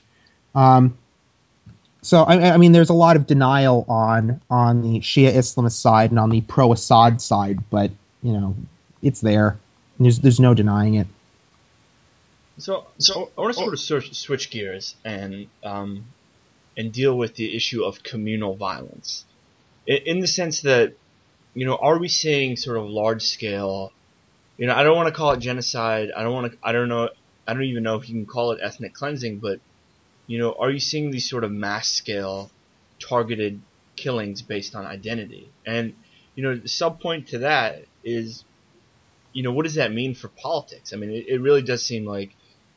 So I mean, there's a lot of denial on the Shia Islamist side and on the pro-Assad side, but it's there. There's no denying it. So I want to sort of switch gears and deal with the issue of communal violence, in the sense that are we seeing sort of large scale? I don't want to call it genocide. I don't even know if you can call it ethnic cleansing, but are you seeing these sort of mass scale targeted killings based on identity? And, the sub point to that is, what does that mean for politics? I mean, it really does seem like,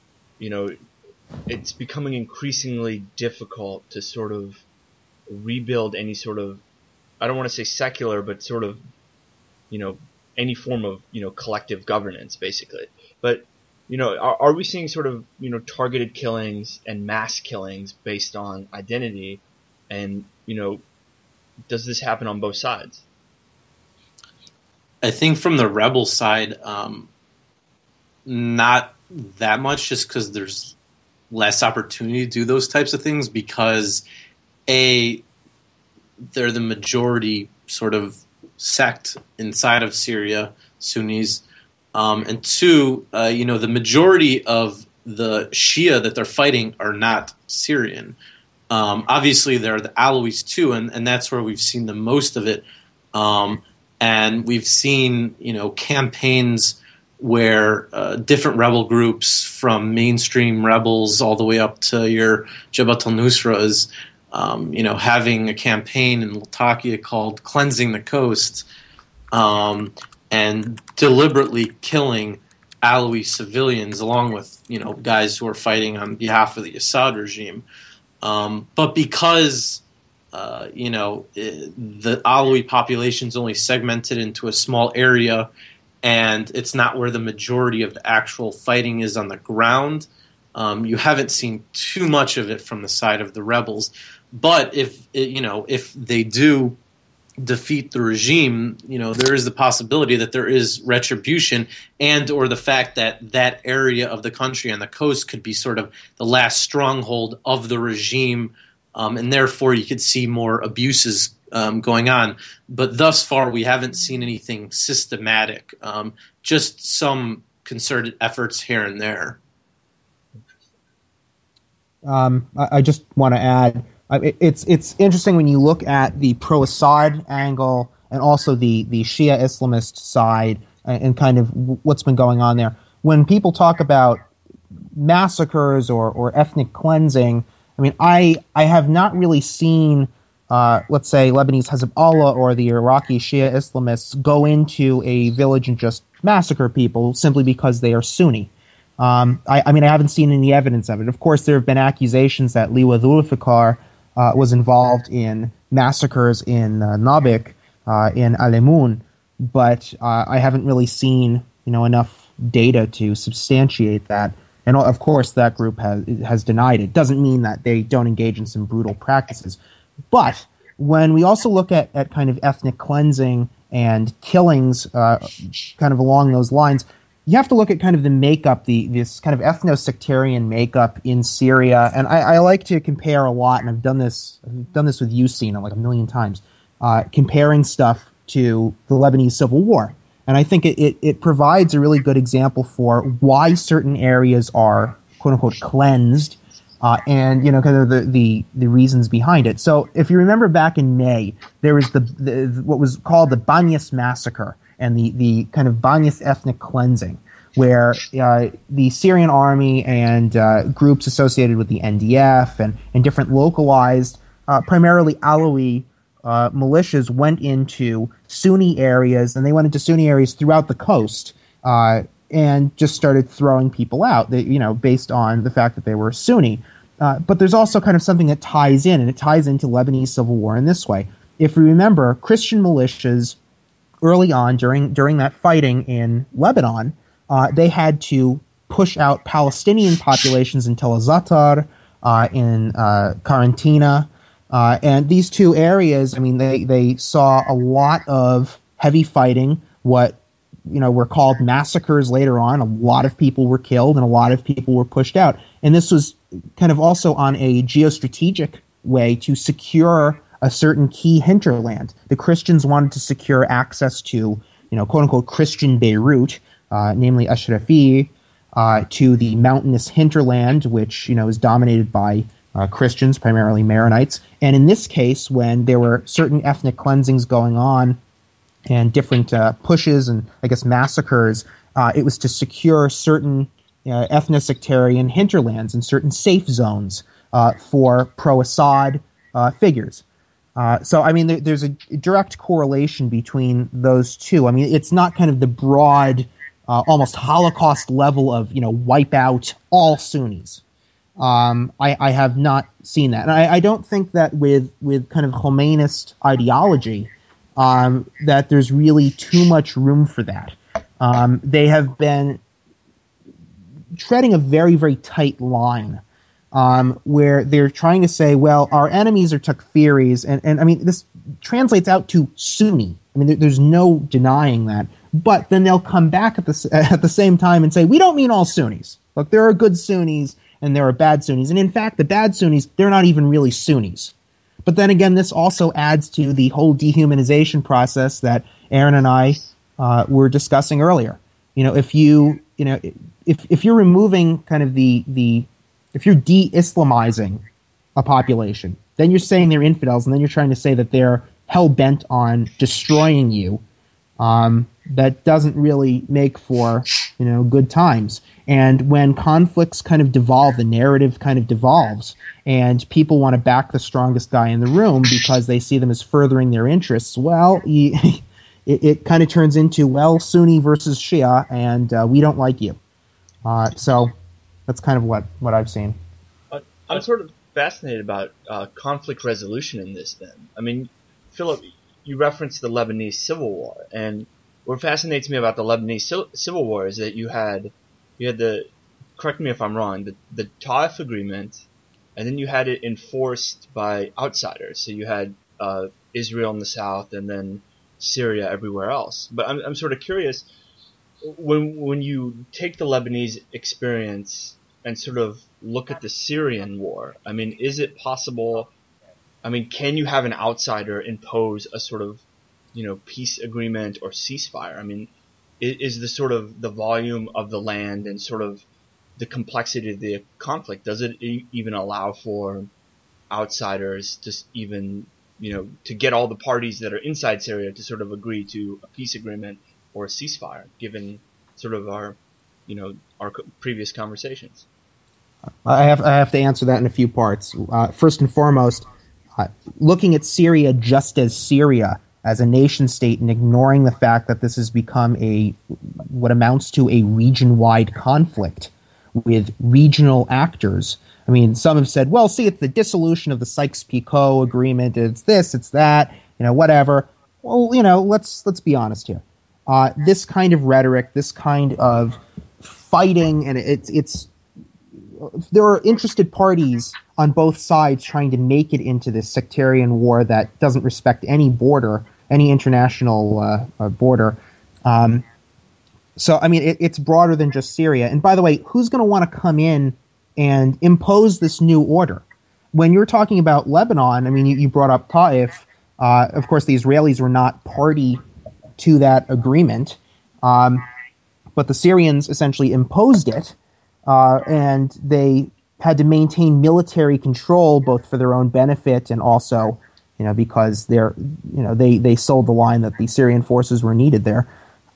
it's becoming increasingly difficult to sort of rebuild any sort of, I don't want to say secular, but sort of, any form of, collective governance, basically. But, are we seeing sort of, targeted killings and mass killings based on identity? And, does this happen on both sides? I think from the rebel side, not that much, just because there's less opportunity to do those types of things, because they're the majority sort of sect inside of Syria, Sunnis. And two, the majority of the Shia that they're fighting are not Syrian. Obviously, there are the Alawites too, and that's where we've seen the most of it. And we've seen, campaigns where different rebel groups, from mainstream rebels all the way up to your Jabhat al-Nusras, having a campaign in Latakia called Cleansing the Coast, and deliberately killing Alawi civilians, along with guys who are fighting on behalf of the Assad regime. But because the Alawi population is only segmented into a small area, and it's not where the majority of the actual fighting is on the ground, you haven't seen too much of it from the side of the rebels. But if they do defeat the regime, there is the possibility that there is retribution, and or the fact that that area of the country on the coast could be sort of the last stronghold of the regime, and therefore you could see more abuses going on. But thus far, we haven't seen anything systematic, just some concerted efforts here and there. I just want to add, it's interesting when you look at the pro-Assad angle and also the Shia Islamist side and kind of what's been going on there. When people talk about massacres or ethnic cleansing, I mean, I have not really seen let's say, Lebanese Hezbollah or the Iraqi Shia Islamists go into a village and just massacre people simply because they are Sunni. I mean, I haven't seen any evidence of it. Of course, there have been accusations that Liwa Dhulfikar was involved in massacres in Nabik, in Alemun, but I haven't really seen enough data to substantiate that. And of course, that group has denied it. Doesn't mean that they don't engage in some brutal practices. But when we also look at kind of ethnic cleansing and killings kind of along those lines, you have to look at kind of the makeup, this kind of ethno-sectarian makeup in Syria. And I like to compare a lot, and I've done this with you, Sina, like a million times, comparing stuff to the Lebanese Civil War. And I think it provides a really good example for why certain areas are, quote-unquote, cleansed, and kind of the reasons behind it. So if you remember back in May, there was the what was called the Banyas massacre and the kind of Banyas ethnic cleansing, where the Syrian army and groups associated with the NDF and different localized, primarily Alawi militias went into Sunni areas, and they went into Sunni areas throughout the coast, and just started throwing people out, based on the fact that they were Sunni. But there's also kind of something that ties in, and it ties into Lebanese civil war in this way. If we remember, Christian militias early on during that fighting in Lebanon, they had to push out Palestinian populations in Tel Zatar, in Karantina, and these two areas. I mean, they saw a lot of heavy fighting. What were called massacres later on. A lot of people were killed and a lot of people were pushed out. And this was kind of also on a geostrategic way to secure a certain key hinterland. The Christians wanted to secure access to, quote unquote, Christian Beirut, namely Ashrafi, to the mountainous hinterland, which, is dominated by Christians, primarily Maronites. And in this case, when there were certain ethnic cleansings going on, and different pushes and, I guess, massacres, it was to secure certain ethno-sectarian hinterlands and certain safe zones for pro-Assad figures. So, I mean, there's a direct correlation between those two. I mean, it's not kind of the broad, almost Holocaust level of, wipe out all Sunnis. I have not seen that. And I don't think that with kind of Khomeinist ideology, that there's really too much room for that. They have been treading a very, very tight line, where they're trying to say, well, our enemies are Takfiris, and I mean, this translates out to Sunni. I mean, there's no denying that. But then they'll come back at the same time and say, we don't mean all Sunnis. Look, there are good Sunnis and there are bad Sunnis. And in fact, the bad Sunnis, they're not even really Sunnis. But then again, this also adds to the whole dehumanization process that Aaron and I were discussing earlier. If you're removing kind of if you're de-Islamizing a population, then you're saying they're infidels, and then you're trying to say that they're hell bent on destroying you. That doesn't really make for good times. And when conflicts kind of devolve, the narrative kind of devolves, and people want to back the strongest guy in the room because they see them as furthering their interests, well, it kind of turns into, well, Sunni versus Shia, and we don't like you. So that's kind of what I've seen. I'm sort of fascinated about conflict resolution in this then. I mean, Philip, you referenced the Lebanese Civil War, and what fascinates me about the Lebanese Civil War is that you had the, correct me if I'm wrong, the Taif Agreement, and then you had it enforced by outsiders. So you had Israel in the south, and then Syria everywhere else. But I'm sort of curious, when you take the Lebanese experience and sort of look at the Syrian war, I mean, is it possible? I mean, can you have an outsider impose a sort of peace agreement or ceasefire? I mean, is the sort of the volume of the land and sort of the complexity of the conflict, does it even allow for outsiders to even, to get all the parties that are inside Syria to sort of agree to a peace agreement or a ceasefire, given sort of our previous conversations? I have to answer that in a few parts. First and foremost, looking at Syria just as Syria, as a nation state, and ignoring the fact that this has become what amounts to a region-wide conflict with regional actors. I mean, some have said, well, see, it's the dissolution of the Sykes-Picot Agreement, it's this, it's that, whatever. Well, let's be honest here. This kind of rhetoric, this kind of fighting, and there are interested parties on both sides trying to make it into this sectarian war that doesn't respect any border, any international border. So, I mean, it's broader than just Syria. And by the way, who's going to want to come in and impose this new order? When you're talking about Lebanon, I mean, you brought up Ta'if. Of course, the Israelis were not party to that agreement, but the Syrians essentially imposed it, and they had to maintain military control both for their own benefit and also, because they sold the line that the Syrian forces were needed there.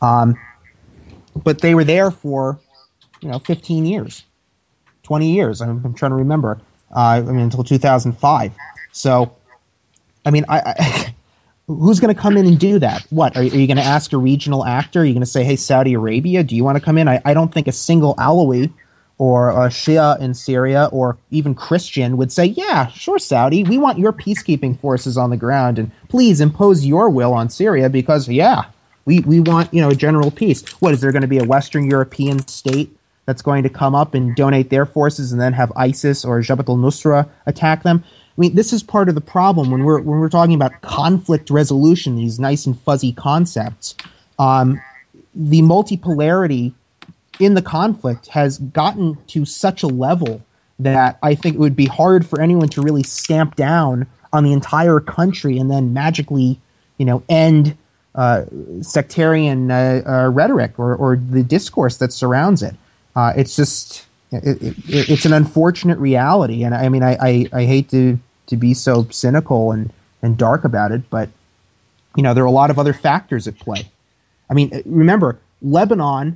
But they were there for 15 years, 20 years. I'm trying to remember. Until 2005. So, I mean, who's going to come in and do that? What are you going to ask a regional actor? Are you going to say, "Hey, Saudi Arabia, do you want to come in?" I don't think a single Alawi or a Shia in Syria or even Christian would say, "Yeah, sure, Saudi, we want your peacekeeping forces on the ground and please impose your will on Syria because we want a general peace." What is there going to be a Western European state that's going to come up and donate their forces and then have ISIS or Jabhat al-Nusra attack them? I mean, this is part of the problem when we're talking about conflict resolution, these nice and fuzzy concepts. The multipolarity in the conflict has gotten to such a level that I think it would be hard for anyone to really stamp down on the entire country and then magically, end sectarian rhetoric or the discourse that surrounds it. It's just it's an unfortunate reality, and I mean I hate to be so cynical and dark about it, but there are a lot of other factors at play. I mean, remember Lebanon.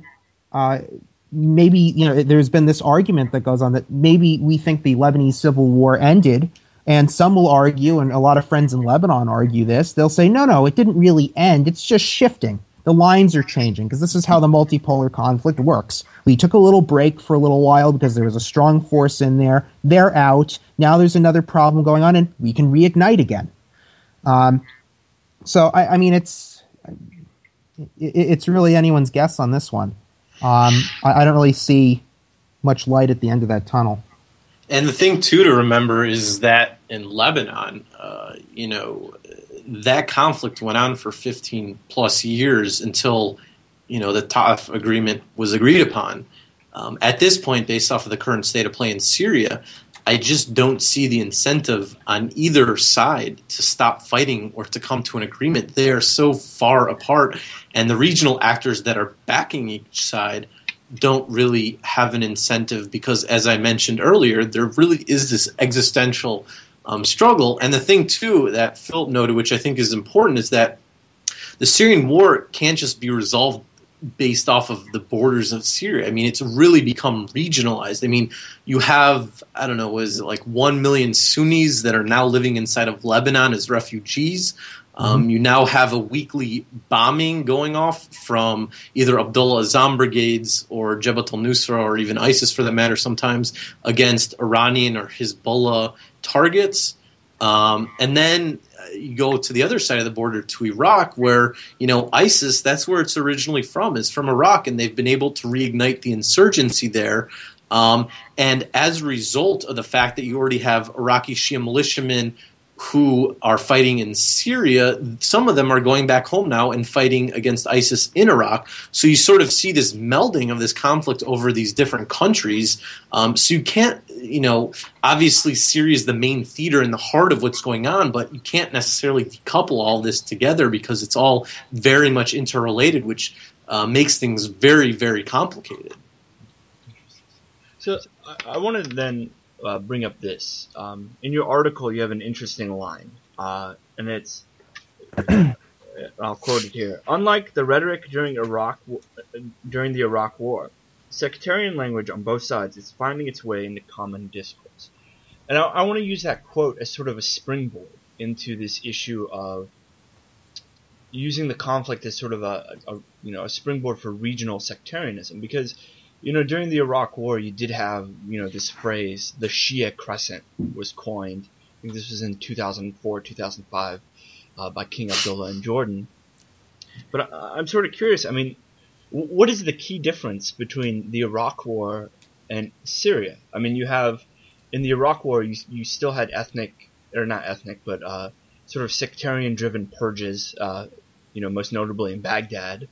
Maybe there's been this argument that goes on that maybe we think the Lebanese civil war ended, and some will argue, and a lot of friends in Lebanon argue this. They'll say, no, it didn't really end. It's just shifting. The lines are changing because this is how the multipolar conflict works. We took a little break for a little while because there was a strong force in there. They're out. Now there's another problem going on, and we can reignite again. So, I mean, it's really anyone's guess on this one. I don't really see much light at the end of that tunnel. And the thing, too, to remember is that in Lebanon, that conflict went on for 15 plus years until, the Ta'if agreement was agreed upon. At this point, based off of the current state of play in Syria, I just don't see the incentive on either side to stop fighting or to come to an agreement. They are so far apart, and the regional actors that are backing each side don't really have an incentive because, as I mentioned earlier, there really is this existential struggle. And the thing, too, that Philip noted, which I think is important, is that the Syrian war can't just be resolved based off of the borders of Syria. I mean, it's really become regionalized. I mean, you have, 1 million Sunnis that are now living inside of Lebanon as refugees. You now have a weekly bombing going off from either Abdullah Azzam brigades or Jabhat al-Nusra or even ISIS for that matter sometimes against Iranian or Hezbollah targets. And then you go to the other side of the border to Iraq where, ISIS, that's where it's originally from, is from Iraq, and they've been able to reignite the insurgency there. And as a result of the fact that you already have Iraqi Shia militiamen who are fighting in Syria, some of them are going back home now and fighting against ISIS in Iraq. So you sort of see this melding of this conflict over these different countries. So you can't, obviously Syria is the main theater in the heart of what's going on, but you can't necessarily decouple all this together because it's all very much interrelated, which makes things very, very complicated. So I wanted to then bring up this. In your article, you have an interesting line, and it's, I'll quote it here. Unlike the rhetoric during the Iraq War, sectarian language on both sides is finding its way into common discourse. And I want to use that quote as sort of a springboard into this issue of using the conflict as sort of a springboard for regional sectarianism, because during the Iraq War you did have this phrase, the Shia Crescent was coined. I think this was in 2004, 2005 by King Abdullah in Jordan. But I'm sort of curious, I mean, what is the key difference between the Iraq War and Syria? I mean, you have, in the Iraq War, you still had sort of sectarian-driven purges, most notably in Baghdad.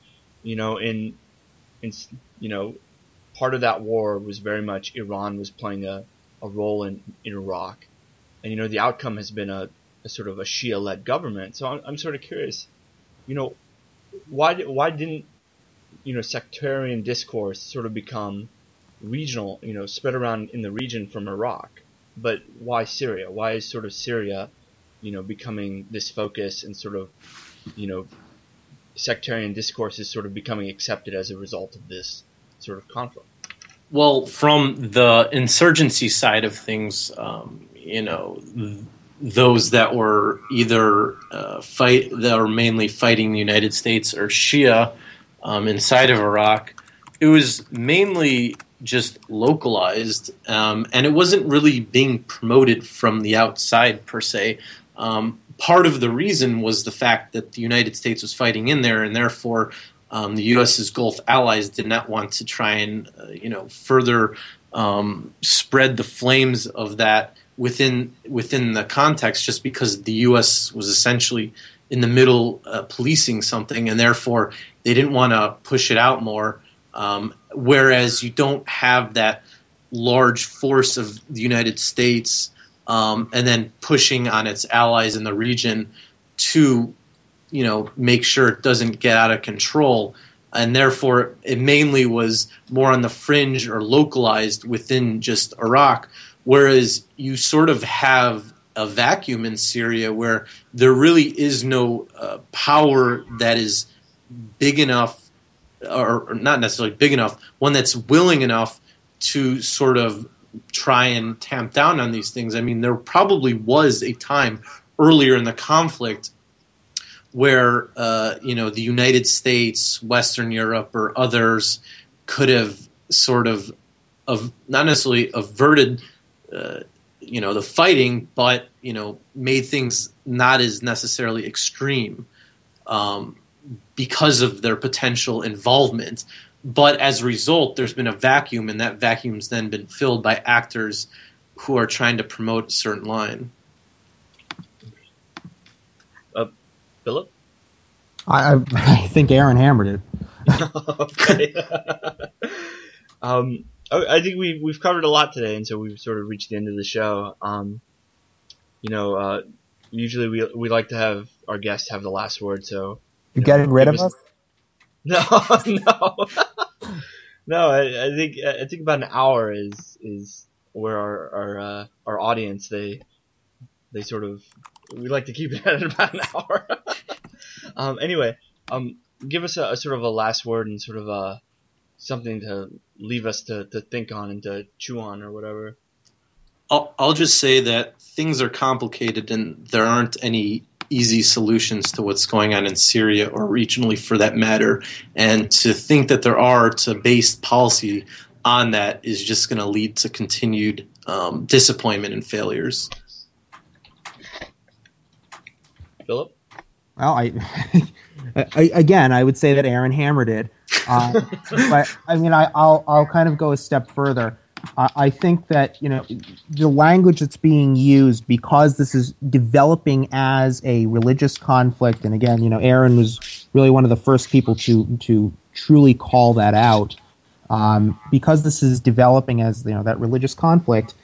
Part of that war was very much Iran was playing a role in Iraq. And, the outcome has been a sort of a Shia-led government. So I'm sort of curious, why didn't, sectarian discourse sort of become regional, spread around in the region from Iraq? But why Syria? Why is sort of Syria, becoming this focus, and sort of, sectarian discourse is sort of becoming accepted as a result of this sort of conflict? Well, from the insurgency side of things, those that were either that were mainly fighting the United States or Shia inside of Iraq, it was mainly just localized, and it wasn't really being promoted from the outside per se. Part of the reason was the fact that the United States was fighting in there, and therefore the U.S.'s Gulf allies did not want to try and further spread the flames of that within the context, just because the U.S. was essentially in the middle policing something, and therefore they didn't want to push it out more. Whereas you don't have that large force of the United States and then pushing on its allies in the region to make sure it doesn't get out of control. And therefore it mainly was more on the fringe or localized within just Iraq. Whereas you sort of have a vacuum in Syria where there really is no power that is big enough, or not necessarily big enough, one that's willing enough to sort of try and tamp down on these things. I mean, there probably was a time earlier in the conflict where, the United States, Western Europe, or others could have sort of not necessarily averted the fighting, but made things not as necessarily extreme because of their potential involvement. But as a result, there's been a vacuum, and that vacuum's then been filled by actors who are trying to promote a certain line. Philip? I think Aaron hammered it. Okay. I think we've covered a lot today, and so we've sort of reached the end of the show. Usually we like to have our guests have the last word. So you getting rid of us? No. No. I think about an hour is where our audience they sort of, we like to keep it at about an hour. Anyway, give us a sort of a last word and sort of something to leave us to think on and to chew on or whatever. I'll just say that things are complicated and there aren't any easy solutions to what's going on in Syria or regionally for that matter. And to think that there are, to base policy on that, is just going to lead to continued disappointment and failures. Philip? Well, I would say that Aaron hammered it. But I mean, I'll kind of go a step further. I think that the language that's being used, because this is developing as a religious conflict, and again, Aaron was really one of the first people to truly call that out. Because this is developing as that religious conflict,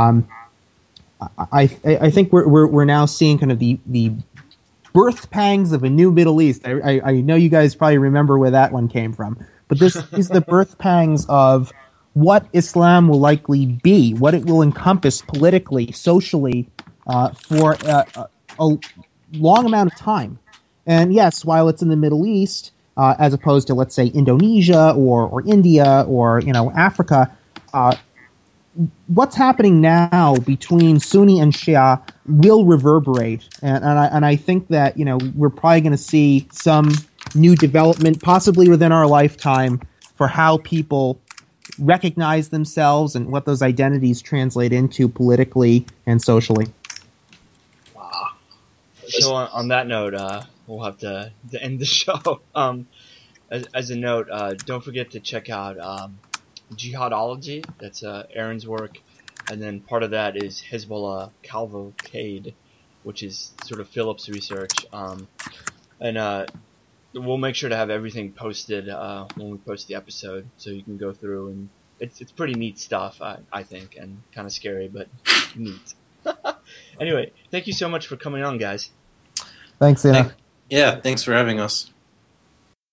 I think we're now seeing kind of the birth pangs of a new Middle East. I know you guys probably remember where that one came from, but this is the birth pangs of what Islam will likely be, what it will encompass politically, socially, for a long amount of time. And yes, while it's in the Middle East, as opposed to, let's say, Indonesia or India or Africa, what's happening now between Sunni and Shia will reverberate, and I think that we're probably going to see some new development, possibly within our lifetime, for how people recognize themselves and what those identities translate into politically and socially. Wow. So on that note, we'll have to end the show. As a note, don't forget to check out Jihadology. That's Aaron's work, and then part of that is Hezbollah Cavalcade, which is sort of Philip's research. And we'll make sure to have everything posted when we post the episode, so you can go through, and it's pretty neat stuff, I think, and kind of scary, but neat. Anyway, thank you so much for coming on, guys. Thanks, Ina. Yeah, thanks for having us.